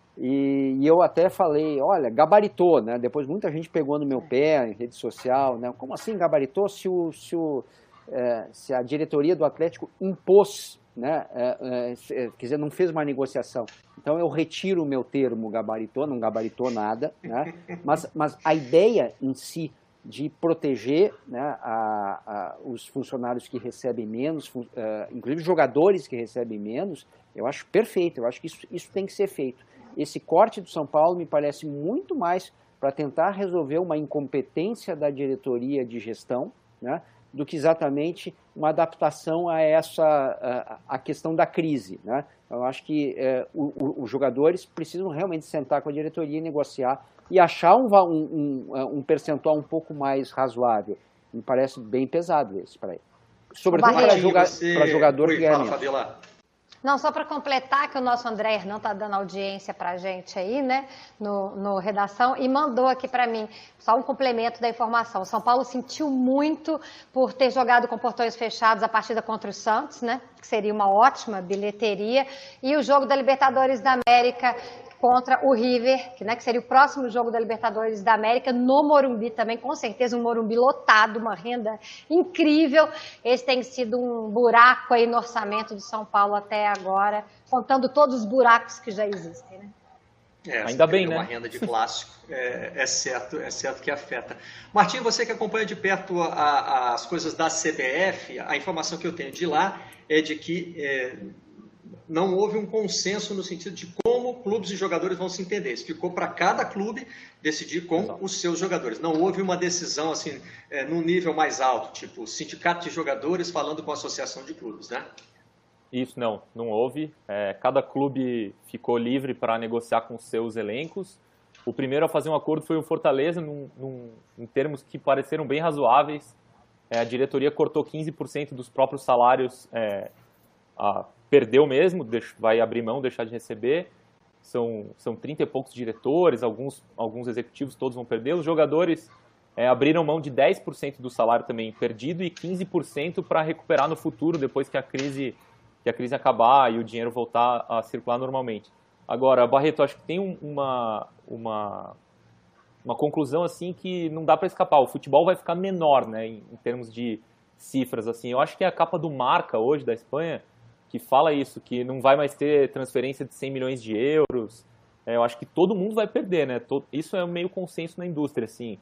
E, e eu até falei, olha, gabaritou, né? Depois muita gente pegou no meu pé em rede social, né? Como assim gabaritou se, o, se, o, é, se a diretoria do Atlético impôs, né? É, é, quer dizer, não fez uma negociação. Então eu retiro o meu termo gabaritou, não gabaritou nada, né? Mas, mas a ideia em si de proteger, né, a, a, os funcionários que recebem menos, fun, uh, inclusive jogadores que recebem menos, eu acho perfeito, eu acho que isso, isso tem que ser feito. Esse corte do São Paulo me parece muito mais para tentar resolver uma incompetência da diretoria de gestão, né, do que exatamente uma adaptação a essa a, a questão da crise, né? Eu acho que é, o, o, os jogadores precisam realmente sentar com a diretoria e negociar e achar um, um, um percentual um pouco mais razoável. Me parece bem pesado esse para ele. Sobretudo para joga, você... jogador Oi, que ganha menos. Não, só para completar que o nosso André Hernan está dando audiência para a gente aí, né, no, no Redação, e mandou aqui para mim, só um complemento da informação. O São Paulo sentiu muito por ter jogado com portões fechados a partida contra o Santos, né, que seria uma ótima bilheteria, e o jogo da Libertadores da América contra o River, que, né, que seria o próximo jogo da Libertadores da América, no Morumbi também, com certeza um Morumbi lotado, uma renda incrível. Esse tem sido um buraco aí no orçamento do São Paulo até agora, contando todos os buracos que já existem, né? É, ainda bem, né? Uma renda de clássico, é, é, certo, é certo que afeta. Martim, você que acompanha de perto a, a, as coisas da C B F, a informação que eu tenho de lá é de que é, não houve um consenso no sentido de como clubes e jogadores vão se entender. Isso ficou para cada clube decidir com Exato. Os seus jogadores. Não houve uma decisão assim, é, num nível mais alto, tipo sindicato de jogadores falando com a associação de clubes, né? Isso não, não houve. É, cada clube ficou livre para negociar com seus elencos. O primeiro a fazer um acordo foi o Fortaleza, num, num, em termos que pareceram bem razoáveis. É, a diretoria cortou quinze por cento dos próprios salários, é, a, perdeu mesmo, deixa, vai abrir mão, deixar de receber. São, são trinta e poucos diretores, alguns, alguns executivos, todos vão perder. Os jogadores é, abriram mão de dez por cento do salário também perdido e quinze por cento para recuperar no futuro, depois que a crise... que a crise acabar e o dinheiro voltar a circular normalmente. Agora, Barreto, acho que tem um, uma, uma, uma conclusão assim que não dá para escapar. O futebol vai ficar menor, né, em, em termos de cifras. Assim. Eu acho que é a capa do Marca hoje da Espanha que fala isso, que não vai mais ter transferência de cem milhões de euros. É, eu acho que todo mundo vai perder, né? Todo, isso é meio consenso na indústria, assim.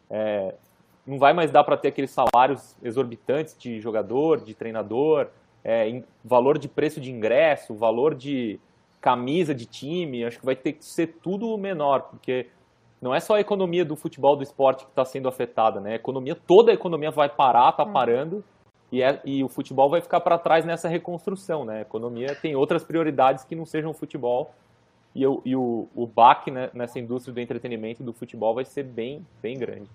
É, não vai mais dar para ter aqueles salários exorbitantes de jogador, de treinador. É, em valor de preço de ingresso, valor de camisa de time, acho que vai ter que ser tudo menor, porque não é só a economia do futebol, do esporte que está sendo afetada, né? A economia, toda a economia vai parar, está parando, e, é, e o futebol vai ficar para trás nessa reconstrução, né? A economia tem outras prioridades que não sejam o futebol, e, o, e o, o baque, né, nessa indústria do entretenimento e do futebol vai ser bem, bem grande.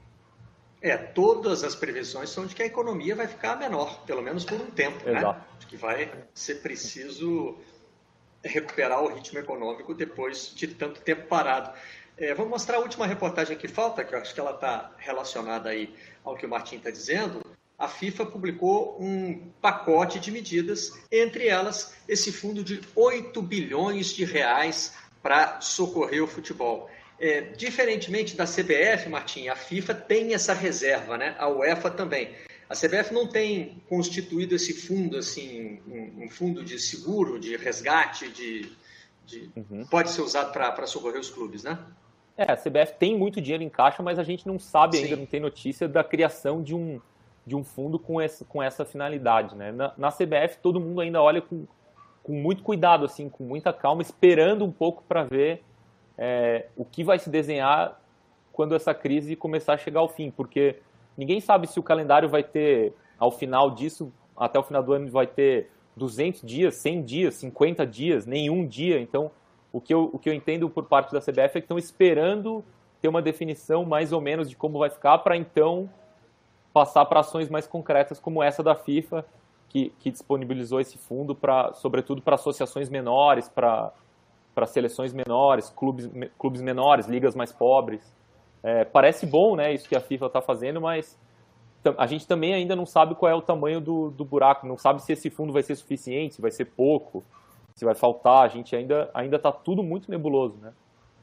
É, todas as previsões são de que a economia vai ficar menor, pelo menos por um tempo, Exato. né? De que vai ser preciso recuperar o ritmo econômico depois de tanto tempo parado. É, vou mostrar a última reportagem que falta, que eu acho que ela está relacionada aí ao que o Martim está dizendo. a FIFA publicou um pacote de medidas, entre elas esse fundo de oito bilhões de reais para socorrer o futebol. É, diferentemente da C B F, Martim, a FIFA tem essa reserva, né? A UEFA também. A C B F não tem constituído esse fundo, assim, um, um fundo de seguro, de resgate, de, de... Uhum. Pode ser usado para socorrer os clubes, né? É, a C B F tem muito dinheiro em caixa, mas a gente não sabe Sim. ainda, não tem notícia da criação de um, de um fundo com essa, com essa finalidade, né? Na, na C B F todo mundo ainda olha com, com muito cuidado, assim, com muita calma, esperando um pouco para ver é, o que vai se desenhar quando essa crise começar a chegar ao fim, porque ninguém sabe se o calendário vai ter, ao final disso, até o final do ano vai ter duzentos dias, cem dias, cinquenta dias, nenhum dia, então... O que, eu, o que eu entendo por parte da C B F é que estão esperando ter uma definição mais ou menos de como vai ficar para então passar para ações mais concretas como essa da FIFA, que, que disponibilizou esse fundo, pra, sobretudo para associações menores, para seleções menores, clubes, me, clubes menores, ligas mais pobres. É, parece bom, né, isso que a FIFA está fazendo, mas a gente também ainda não sabe qual é o tamanho do, do buraco, não sabe se esse fundo vai ser suficiente, se vai ser pouco, se vai faltar, a gente ainda ainda está tudo muito nebuloso, né?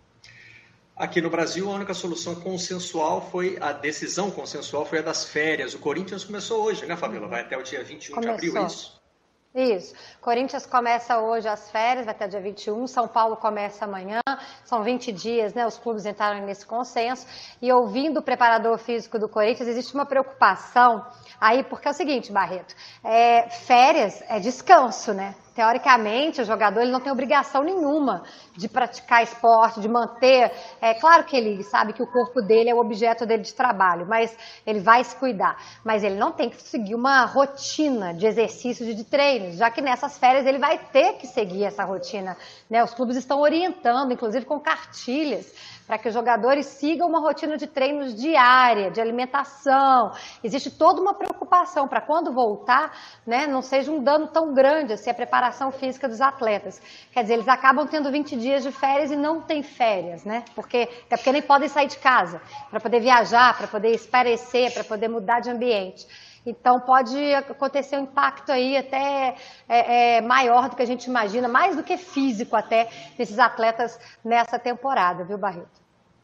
Aqui no Brasil, a única solução consensual foi, a decisão consensual foi a das férias. O Corinthians começou hoje, né, Fabíola? Vai até o dia vinte e um Começou. de abril, é isso? Isso. Corinthians começa hoje as férias, vai até dia vinte e um. São Paulo começa amanhã. São vinte dias, né? Os clubes entraram nesse consenso. E ouvindo o preparador físico do Corinthians, existe uma preocupação aí, porque é o seguinte, Barreto, é, férias é descanso, né? Teoricamente, o jogador ele não tem obrigação nenhuma de praticar esporte, de manter... É claro que ele sabe que o corpo dele é o objeto dele de trabalho, mas ele vai se cuidar. Mas ele não tem que seguir uma rotina de exercícios e de treinos, já que nessas férias ele vai ter que seguir essa rotina, né? Os clubes estão orientando, inclusive com cartilhas, para que os jogadores sigam uma rotina de treinos diária, de alimentação. Existe toda uma preocupação para quando voltar, né, não seja um dano tão grande assim a preparação física dos atletas. Quer dizer, eles acabam tendo vinte dias de férias e não têm férias, né? Porque, até porque nem podem sair de casa para poder viajar, para poder espairecer, para poder mudar de ambiente. Então pode acontecer um impacto aí até é, é, maior do que a gente imagina, mais do que físico até, nesses atletas nessa temporada, viu, Barreto?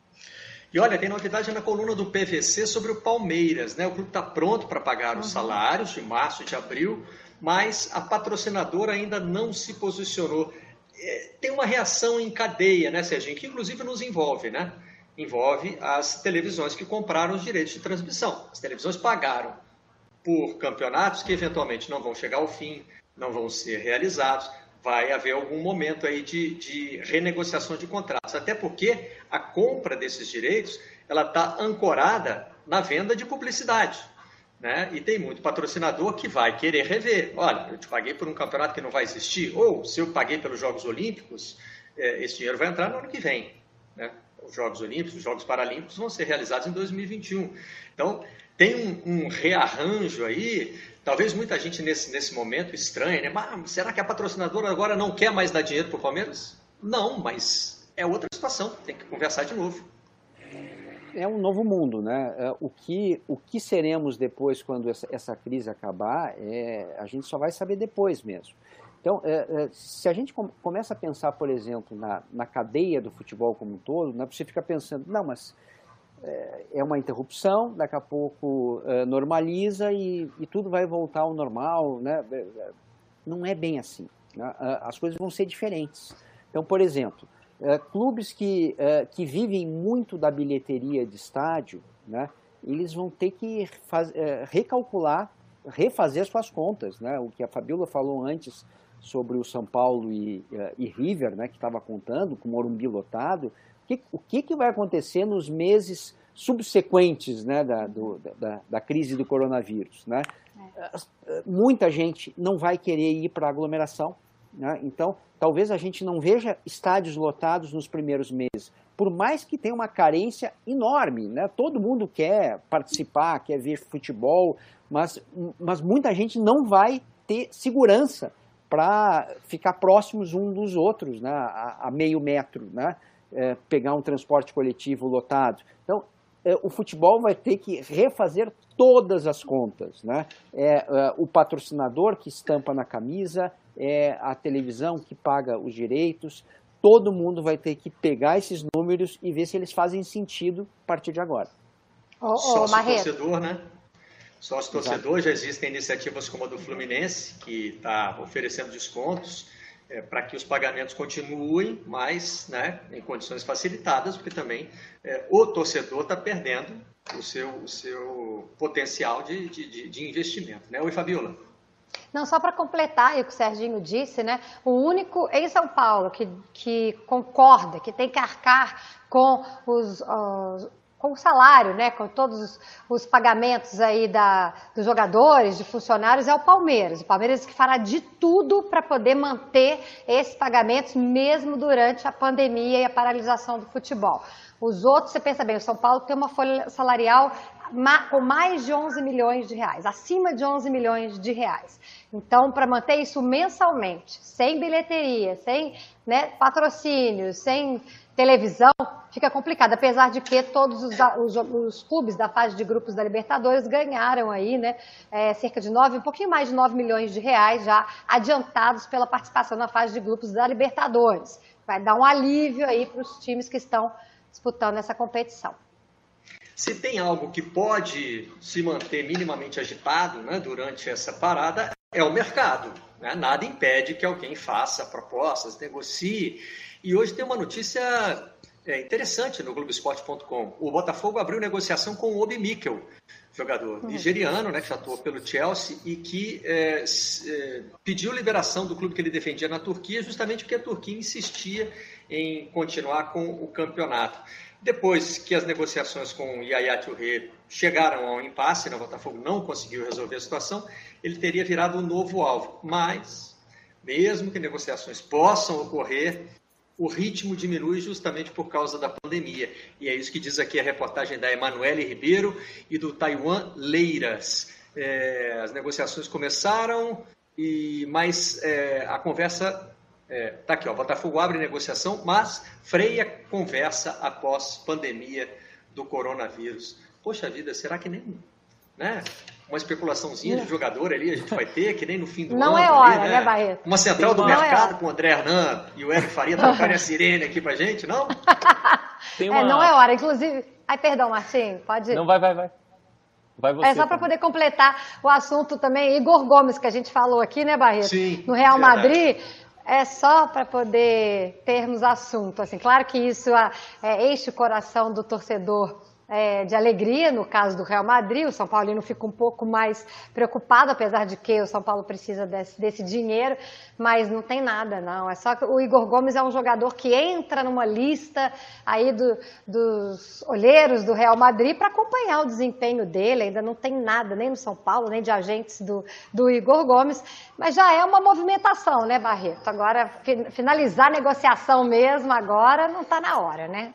E olha, tem novidade na coluna do P V C sobre o Palmeiras, né? O clube está pronto para pagar os salários de março e de abril, mas a patrocinadora ainda não se posicionou. É, tem uma reação em cadeia, né, Serginho? Que inclusive nos envolve, né? Envolve as televisões que compraram os direitos de transmissão. As televisões pagaram por campeonatos que eventualmente não vão chegar ao fim, não vão ser realizados. Vai haver algum momento aí de, de renegociação de contratos. Até porque a compra desses direitos ela está ancorada na venda de publicidade, né? E tem muito patrocinador que vai querer rever. Olha, eu te paguei por um campeonato que não vai existir, ou se eu paguei pelos Jogos Olímpicos, esse dinheiro vai entrar no ano que vem, né? Os Jogos Olímpicos, os Jogos Paralímpicos vão ser realizados em dois mil e vinte e um. Então, tem um, um rearranjo aí. Talvez muita gente nesse, nesse momento estranhe, né? Mas será que a patrocinadora agora não quer mais dar dinheiro para o Palmeiras? Não, mas é outra situação, tem que conversar de novo. É um novo mundo, né? O que, o que seremos depois quando essa, essa crise acabar, é, a gente só vai saber depois mesmo. Então, é, é, se a gente com, começa a pensar, por exemplo, na, na cadeia do futebol como um todo, né, você fica pensando, não, mas... é uma interrupção, daqui a pouco uh, normaliza e, e tudo vai voltar ao normal, né? Não é bem assim, né? As coisas vão ser diferentes. Então, por exemplo, uh, clubes que, uh, que vivem muito da bilheteria de estádio, né? Eles vão ter que faz, uh, recalcular, refazer suas contas, né? O que a Fabíola falou antes sobre o São Paulo e, uh, e River, né? Que estava contando, com o Morumbi lotado. Que, o que, que vai acontecer nos meses subsequentes, né, da, do, da, da crise do coronavírus, né? É. Muita gente não vai querer ir para a aglomeração, né? Então, talvez a gente não veja estádios lotados nos primeiros meses, por mais que tenha uma carência enorme, né? Todo mundo quer participar, quer ver futebol, mas, mas muita gente não vai ter segurança para ficar próximos um dos outros, né? a, a meio metro, né? É, pegar um transporte coletivo lotado. Então, o futebol vai ter que refazer todas as contas, né? É, é o patrocinador que estampa na camisa, é a televisão que paga os direitos, todo mundo vai ter que pegar esses números e ver se eles fazem sentido a partir de agora. Oh, oh, Sócio-torcedor, né? Sócio-torcedor, já existem iniciativas como a do Fluminense, que está oferecendo descontos é, para que os pagamentos continuem, mas né, em condições facilitadas, porque também é, o torcedor está perdendo o seu, o seu potencial de, de, de investimento. Né? Oi, Fabiola. Não, só para completar o que o Serginho disse, né? O único em São Paulo que, que concorda, que tem que arcar com os... os com o salário, né, com todos os, os pagamentos aí da, dos jogadores, de funcionários, é o Palmeiras. O Palmeiras que fará de tudo para poder manter esses pagamentos mesmo durante a pandemia e a paralisação do futebol. Os outros, você pensa bem, o São Paulo tem uma folha salarial com mais de onze milhões de reais, acima de onze milhões de reais. Então, para manter isso mensalmente, sem bilheteria, sem né, patrocínio, sem televisão, fica complicado, apesar de que todos os, os, os clubes da fase de grupos da Libertadores ganharam aí, né, é, cerca de nove, um pouquinho mais de nove milhões de reais já adiantados pela participação na fase de grupos da Libertadores. Vai dar um alívio aí para os times que estão disputando essa competição. Se tem algo que pode se manter minimamente agitado né, durante essa parada, é o mercado. Né? Nada impede que alguém faça propostas, negocie. E hoje tem uma notícia é, interessante no Globo Esporte ponto com. O Botafogo abriu negociação com o Obi Mikel, jogador uhum. nigeriano, né, que já atuou pelo Chelsea e que é, é, pediu liberação do clube que ele defendia na Turquia, justamente porque a Turquia insistia em continuar com o campeonato. Depois que as negociações com o Yaya Touré chegaram ao impasse, né, o Botafogo não conseguiu resolver a situação, ele teria virado um novo alvo. Mas, mesmo que negociações possam ocorrer, o ritmo diminui justamente por causa da pandemia. E é isso que diz aqui a reportagem da Emanuele Ribeiro e do Taiwan Leiras. É, as negociações começaram, e, mas é, a conversa... É, tá aqui, ó, Botafogo abre negociação, mas freia conversa após pandemia do coronavírus. Poxa vida, será que nem... Né? Uma especulaçãozinha de jogador ali a gente vai ter, que nem no fim do não ano. É hora, ali, né? né, Barreto? Uma central do não mercado é com o André Hernan e o Hélio Faria tocarem a sirene aqui pra gente, não? Tem uma... É, não é hora. Inclusive... Ai, perdão, Martim, pode ir. Não, vai, vai, vai. Vai você, é só para poder completar o assunto também, Igor Gomes, que a gente falou aqui, né, Barreto? Sim, no Real verdade. Madrid... É só para poder termos assunto. Assim, claro que isso é, enche o coração do torcedor é, de alegria, no caso do Real Madrid. O São Paulino fica um pouco mais preocupado, apesar de que o São Paulo precisa desse, desse dinheiro, mas não tem nada, não. É só que o Igor Gomes é um jogador que entra numa lista aí do, dos olheiros do Real Madrid para acompanhar o desempenho dele. Ainda não tem nada, nem no São Paulo, nem de agentes do, do Igor Gomes, mas já é uma movimentação, né, Barreto? Agora, finalizar a negociação mesmo agora não está na hora, né?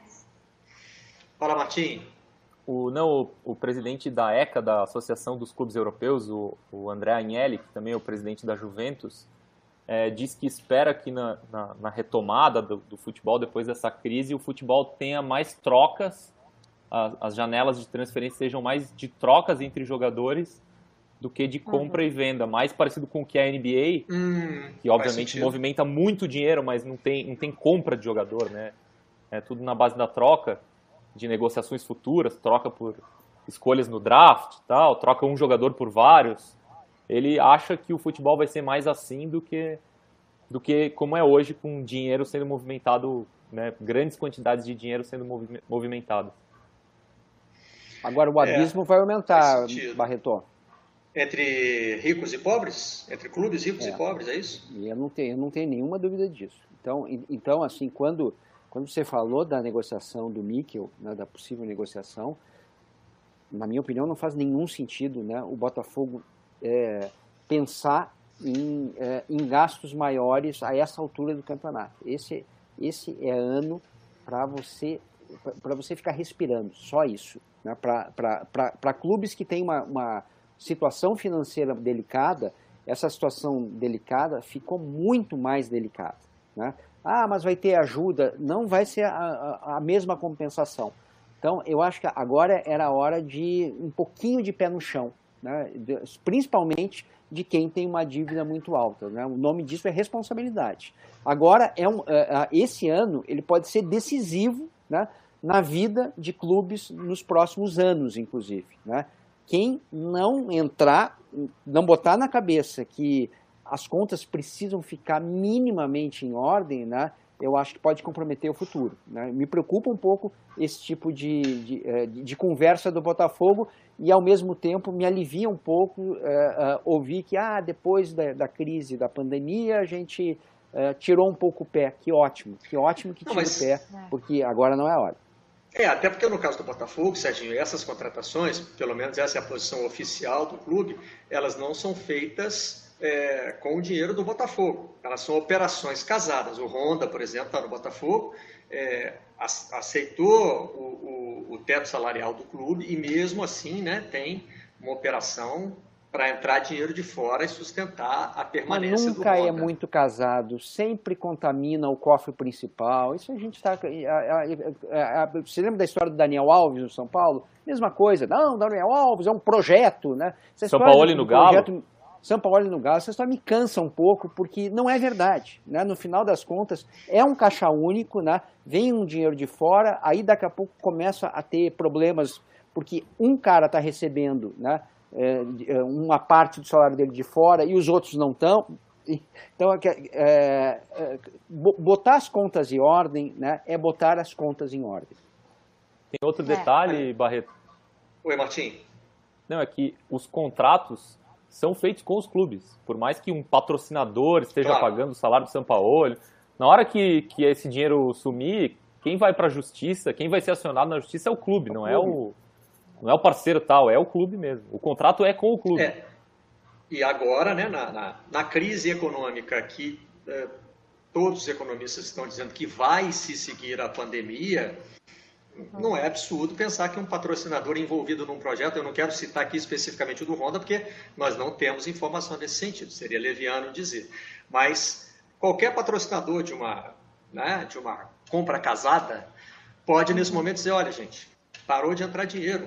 Fala, Martim. O, não, o, o presidente da E C A, da Associação dos Clubes Europeus, o, o André Agnelli, que também é o presidente da Juventus, é, diz que espera que na, na, na retomada do, do futebol, depois dessa crise, o futebol tenha mais trocas, a, as janelas de transferência sejam mais de trocas entre jogadores do que de compra uhum. e venda, mais parecido com o que é a N B A, hum, que obviamente movimenta muito dinheiro, mas não tem, não tem compra de jogador, né? É tudo na base da troca, de negociações futuras, troca por escolhas no draft, tal, troca um jogador por vários. Ele acha que o futebol vai ser mais assim do que, do que como é hoje, com dinheiro sendo movimentado, né, grandes quantidades de dinheiro sendo movimentado. Agora o abismo é, vai aumentar, Barreto. Entre ricos e pobres? Entre clubes ricos é. e pobres, é isso? E eu não tenho, eu não tenho nenhuma dúvida disso. Então, então assim, quando... Quando você falou da negociação do Mikel, né, da possível negociação, na minha opinião não faz nenhum sentido, né, o Botafogo é, pensar em, é, em gastos maiores a essa altura do campeonato. Esse, esse é ano para você, para você ficar respirando, só isso. Né, para clubes que têm uma, uma situação financeira delicada, essa situação delicada ficou muito mais delicada, né? Ah, mas vai ter ajuda. Não vai ser a, a, a mesma compensação. Então, eu acho que agora era a hora de um pouquinho de pé no chão, né? Principalmente de quem tem uma dívida muito alta, né? O nome disso é responsabilidade. Agora, é um, esse ano, ele pode ser decisivo, né, na vida de clubes nos próximos anos, inclusive, né? Quem não entrar, não botar na cabeça que as contas precisam ficar minimamente em ordem, né, eu acho que pode comprometer o futuro, né? Me preocupa um pouco esse tipo de, de, de, de conversa do Botafogo e, ao mesmo tempo, me alivia um pouco é, é, ouvir que ah, depois da, da crise da pandemia a gente é, tirou um pouco o pé. Que ótimo, que ótimo que tira mas... o pé, porque agora não é a hora. É, até porque no caso do Botafogo, Serginho, essas contratações, pelo menos essa é a posição oficial do clube, elas não são feitas é, com o dinheiro do Botafogo. Elas são operações casadas. O Honda, por exemplo, está no Botafogo, é, aceitou o, o, o teto salarial do clube e mesmo assim, né, tem uma operação para entrar dinheiro de fora e sustentar a permanência do Honda. Mas nunca é muito casado, sempre contamina o cofre principal. Isso a gente está... Você lembra da história do Daniel Alves no São Paulo? Mesma coisa. Não, Daniel Alves é um projeto, né? São Paulo no Galo? Projeto... São Paulo no Galo, essa história me cansa um pouco, porque não é verdade, né? No final das contas, é um caixa único, né? Vem um dinheiro de fora, aí daqui a pouco começa a ter problemas, porque um cara está recebendo, né, é, uma parte do salário dele de fora e os outros não estão. Então, é, é, botar as contas em ordem, né, é botar as contas em ordem. Tem outro detalhe, é. Barreto. Oi, Martim. Não, é que os contratos são feitos com os clubes. Por mais que um patrocinador esteja claro. pagando o salário do Sampaoli, na hora que, que esse dinheiro sumir, quem vai para a justiça, quem vai ser acionado na justiça é o clube, não é o, não é o parceiro tal, é o clube mesmo. O contrato é com o clube. É. E agora, né, na, na, na crise econômica que é, todos os economistas estão dizendo que vai se seguir a pandemia, não é absurdo pensar que um patrocinador envolvido num projeto, eu não quero citar aqui especificamente o do Honda, porque nós não temos informação nesse sentido, seria leviano dizer. Mas qualquer patrocinador de uma, né, de uma compra casada pode, nesse momento, dizer, olha, gente, parou de entrar dinheiro,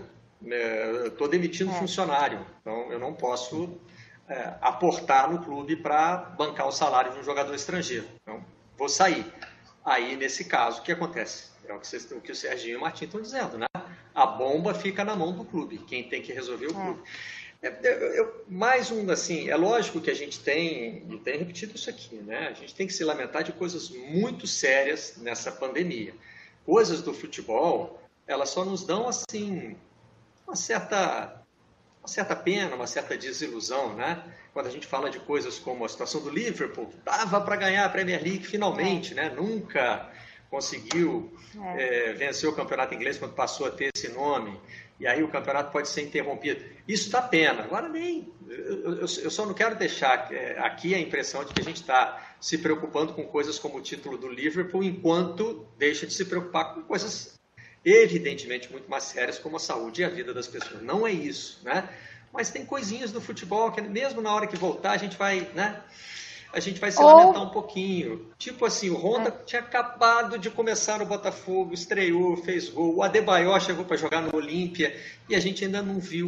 né, estou demitindo é. funcionário, então eu não posso é, aportar no clube para bancar o salário de um jogador estrangeiro, então vou sair. Aí, nesse caso, o que acontece? É o que, vocês, o que o Serginho e o Martim estão dizendo, né? A bomba fica na mão do clube, quem tem que resolver é o clube. É, eu, eu, mais um, assim, é lógico que a gente tem, e tem repetido isso aqui, né? A gente tem que se lamentar de coisas muito sérias nessa pandemia. Coisas do futebol, elas só nos dão, assim, uma certa, uma certa pena, uma certa desilusão, né? Quando a gente fala de coisas como a situação do Liverpool, dava para ganhar a Premier League finalmente, né? Nunca conseguiu é. É, vencer o campeonato inglês quando passou a ter esse nome, e aí o campeonato pode ser interrompido. Isso dá pena. Agora nem... Eu, eu, eu só não quero deixar é, aqui a impressão de que a gente está se preocupando com coisas como o título do Liverpool, enquanto deixa de se preocupar com coisas evidentemente muito mais sérias, como a saúde e a vida das pessoas. Não é isso, né? Mas tem coisinhas do futebol que mesmo na hora que voltar a gente vai, né? A gente vai se Ou... lamentar um pouquinho. Tipo assim, o Honda é. tinha acabado de começar no Botafogo, estreou, fez gol. O Adebayor chegou para jogar no Olímpia e a gente ainda não viu.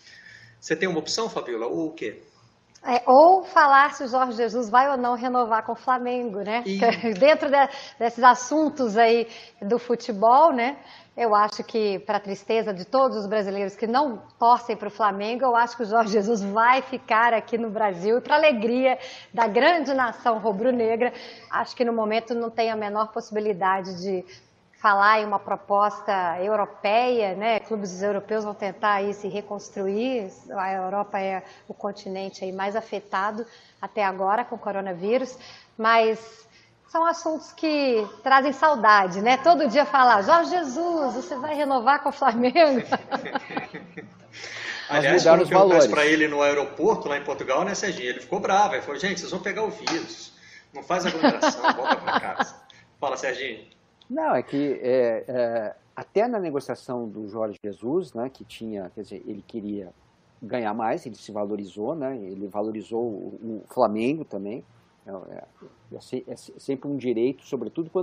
Você tem uma opção, Fabiola? Ou o quê? É, ou falar se o Jorge Jesus vai ou não renovar com o Flamengo, né? E... Dentro de, desses assuntos aí do futebol, né? Eu acho que, para a tristeza de todos os brasileiros que não torcem para o Flamengo, eu acho que o Jorge Jesus vai ficar aqui no Brasil. E para a alegria da grande nação rubro-negra, acho que no momento não tem a menor possibilidade de falar em uma proposta europeia, né? Clubes europeus vão tentar aí se reconstruir. A Europa é o continente aí mais afetado até agora com o coronavírus, mas são assuntos que trazem saudade, né? Todo dia falar, Jorge Jesus, você vai renovar com o Flamengo? Aliás, quando perguntasse para ele no aeroporto, lá em Portugal, né, Serginho? Ele ficou bravo, ele falou, gente, vocês vão pegar o vírus, não faz aglomeração, volta para casa. Fala, Serginho. Não, é que é, é, até na negociação do Jorge Jesus, né, que tinha, quer dizer, ele queria ganhar mais, ele se valorizou, né, ele valorizou o, o Flamengo também. É, é, é sempre um direito, sobretudo quando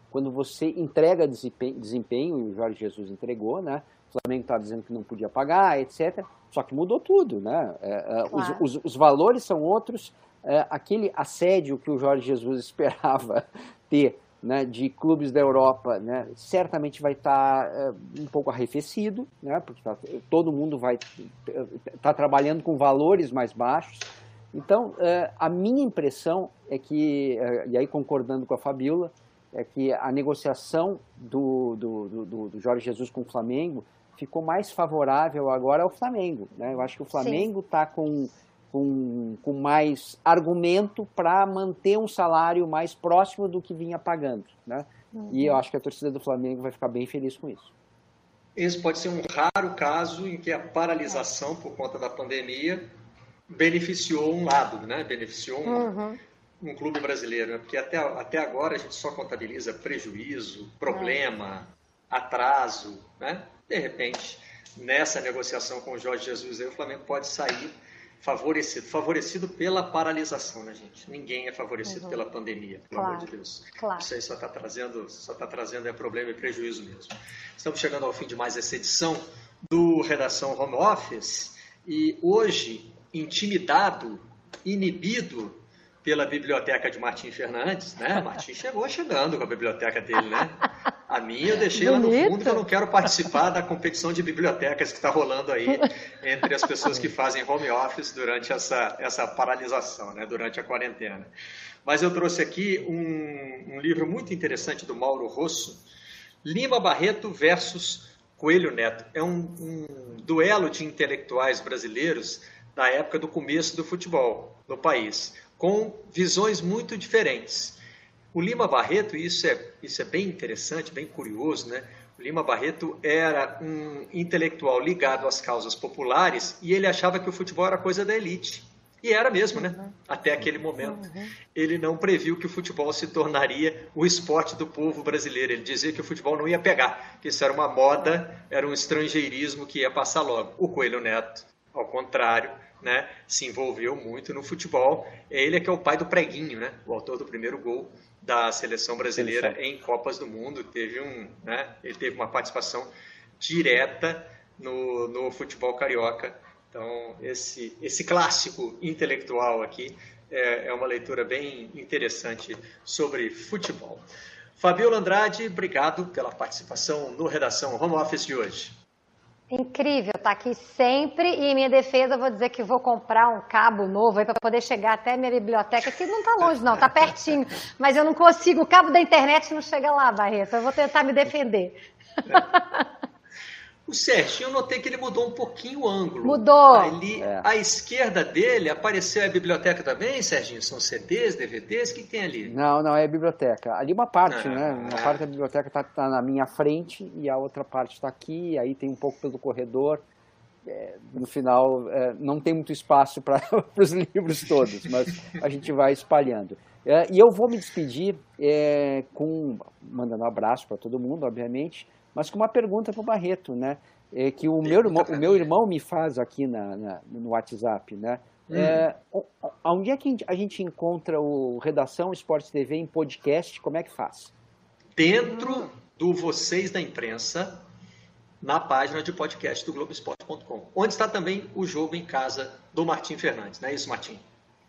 quando você entrega desempenho, desempenho, e o Jorge Jesus entregou, né? O Flamengo estava dizendo que não podia pagar, etcétera. Só que mudou tudo, né? É, é, claro. os, os, os valores são outros. É, aquele assédio que o Jorge Jesus esperava ter, né, de clubes da Europa, né, certamente vai estar tá, é, um pouco arrefecido, né? Porque tá, todo mundo vai estar tá trabalhando com valores mais baixos. Então, é, a minha impressão é que, é, e aí concordando com a Fabíola, é que a negociação do, do, do, do Jorge Jesus com o Flamengo ficou mais favorável agora ao Flamengo, né? Eu acho que o Flamengo está com, com, com mais argumento para manter um salário mais próximo do que vinha pagando, né? Uhum. E eu acho que a torcida do Flamengo vai ficar bem feliz com isso. Esse pode ser um raro caso em que a paralisação por conta da pandemia beneficiou um lado, né? Beneficiou um, uhum. um clube brasileiro, né? Porque até, até agora a gente só contabiliza prejuízo, problema, é. atraso, né? De repente, nessa negociação com o Jorge Jesus, aí, o Flamengo pode sair favorecido, favorecido pela paralisação, né, gente? Ninguém é favorecido uhum. pela pandemia, pelo claro. amor de Deus. Claro. Isso aí só está trazendo, só tá trazendo é, problema e prejuízo mesmo. Estamos chegando ao fim de mais essa edição do Redação Home Office e hoje, intimidado, inibido pela biblioteca de Martim Fernandes, né? Martim chegou chegando com a biblioteca dele, né? A minha eu deixei Bonito. lá no fundo, que eu não quero participar da competição de bibliotecas que está rolando aí entre as pessoas que fazem home office durante essa, essa paralisação, né? Durante a quarentena. Mas eu trouxe aqui um, um livro muito interessante do Mauro Rosso, Lima Barreto versus Coelho Neto. É um, um duelo de intelectuais brasileiros da época do começo do futebol no país, com visões muito diferentes. O Lima Barreto, e isso é, isso é bem interessante, bem curioso, né? O Lima Barreto era um intelectual ligado às causas populares e ele achava que o futebol era coisa da elite. E era mesmo, né? Uhum. Até aquele momento. Uhum. Ele não previu que o futebol se tornaria o esporte do povo brasileiro. Ele dizia que o futebol não ia pegar, que isso era uma moda, era um estrangeirismo que ia passar logo. O Coelho Neto, ao contrário, né, se envolveu muito no futebol. Ele é que é o pai do preguinho, né? O autor do primeiro gol da seleção brasileira Sim, em Copas do Mundo. Teve um, né, ele teve uma participação direta no, no futebol carioca. Então, esse, esse clássico intelectual aqui é, é uma leitura bem interessante sobre futebol. Fabíola Andrade, obrigado pela participação no Redação Home Office de hoje. Incrível, tá aqui sempre, e em minha defesa eu vou dizer que vou comprar um cabo novo aí para poder chegar até a minha biblioteca, que não tá longe não, tá pertinho, mas eu não consigo, o cabo da internet não chega lá, Barreto, eu vou tentar me defender. É. O Serginho, eu notei que ele mudou um pouquinho o ângulo. Mudou. Ali, é. à esquerda dele, apareceu a biblioteca também, Serginho? São C Ds, D V Ds? O que tem ali? Não, não, é a biblioteca. Ali uma parte, ah, né? Uma parte da biblioteca está tá na minha frente e a outra parte está aqui, aí tem um pouco pelo corredor. É, no final, é, não tem muito espaço para os livros todos, mas a gente vai espalhando. É, e eu vou me despedir é, com, mandando um abraço para todo mundo, obviamente, mas com uma pergunta para o Barreto, né? É, que o meu, irmão, o meu irmão me faz aqui na, na, no WhatsApp, né? Hum. É, onde é que a gente encontra o Redação Esporte T V em podcast? Como é que faz? Dentro do Vocês da Imprensa, na página de podcast do Globo Esporte ponto com, onde está também o Jogo em Casa do Martim Fernandes. Não é isso, Martim?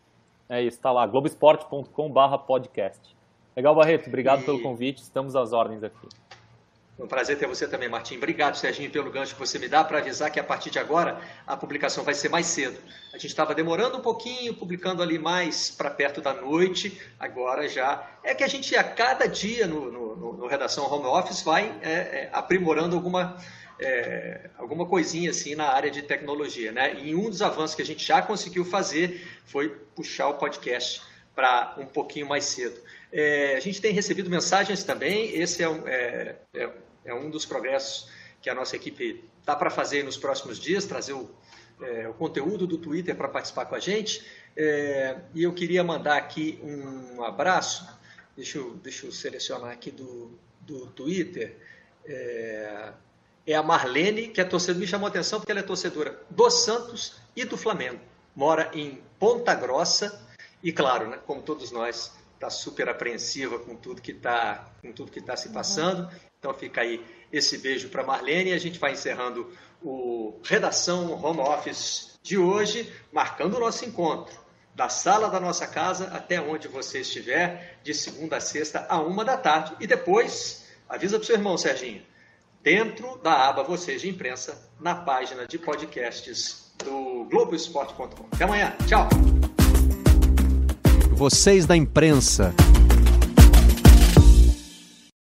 É isso, está lá, globo esporte ponto com barra podcast. Legal, Barreto, obrigado e... pelo convite, estamos às ordens aqui. Foi um prazer ter você também, Martim. Obrigado, Serginho, pelo gancho que você me dá para avisar que a partir de agora a publicação vai ser mais cedo. A gente estava demorando um pouquinho, publicando ali mais para perto da noite, agora já. É que a gente a cada dia no, no, no Redação Home Office vai é, é, aprimorando alguma, é, alguma coisinha assim na área de tecnologia, né? E um dos avanços que a gente já conseguiu fazer foi puxar o podcast para um pouquinho mais cedo. É, a gente tem recebido mensagens também, esse é um, é, é, é um dos progressos que a nossa equipe está para fazer nos próximos dias, trazer o, é, o conteúdo do Twitter para participar com a gente. É, e eu queria mandar aqui um abraço, deixa eu, deixa eu selecionar aqui do, do Twitter, é, é a Marlene, que é torcedora, me chamou a atenção porque ela é torcedora do Santos e do Flamengo, mora em Ponta Grossa e, claro, né, como todos nós, está super apreensiva com tudo que está com tudo que está se passando. Uhum. Então fica aí esse beijo para Marlene e a gente vai encerrando o Redação Home Office de hoje, marcando o nosso encontro da sala da nossa casa até onde você estiver, de segunda a sexta a uma da tarde. E depois, avisa para o seu irmão, Serginho, dentro da aba Vocês de Imprensa, na página de podcasts do Globo Esporte ponto com. Até amanhã, tchau! Vocês da Imprensa.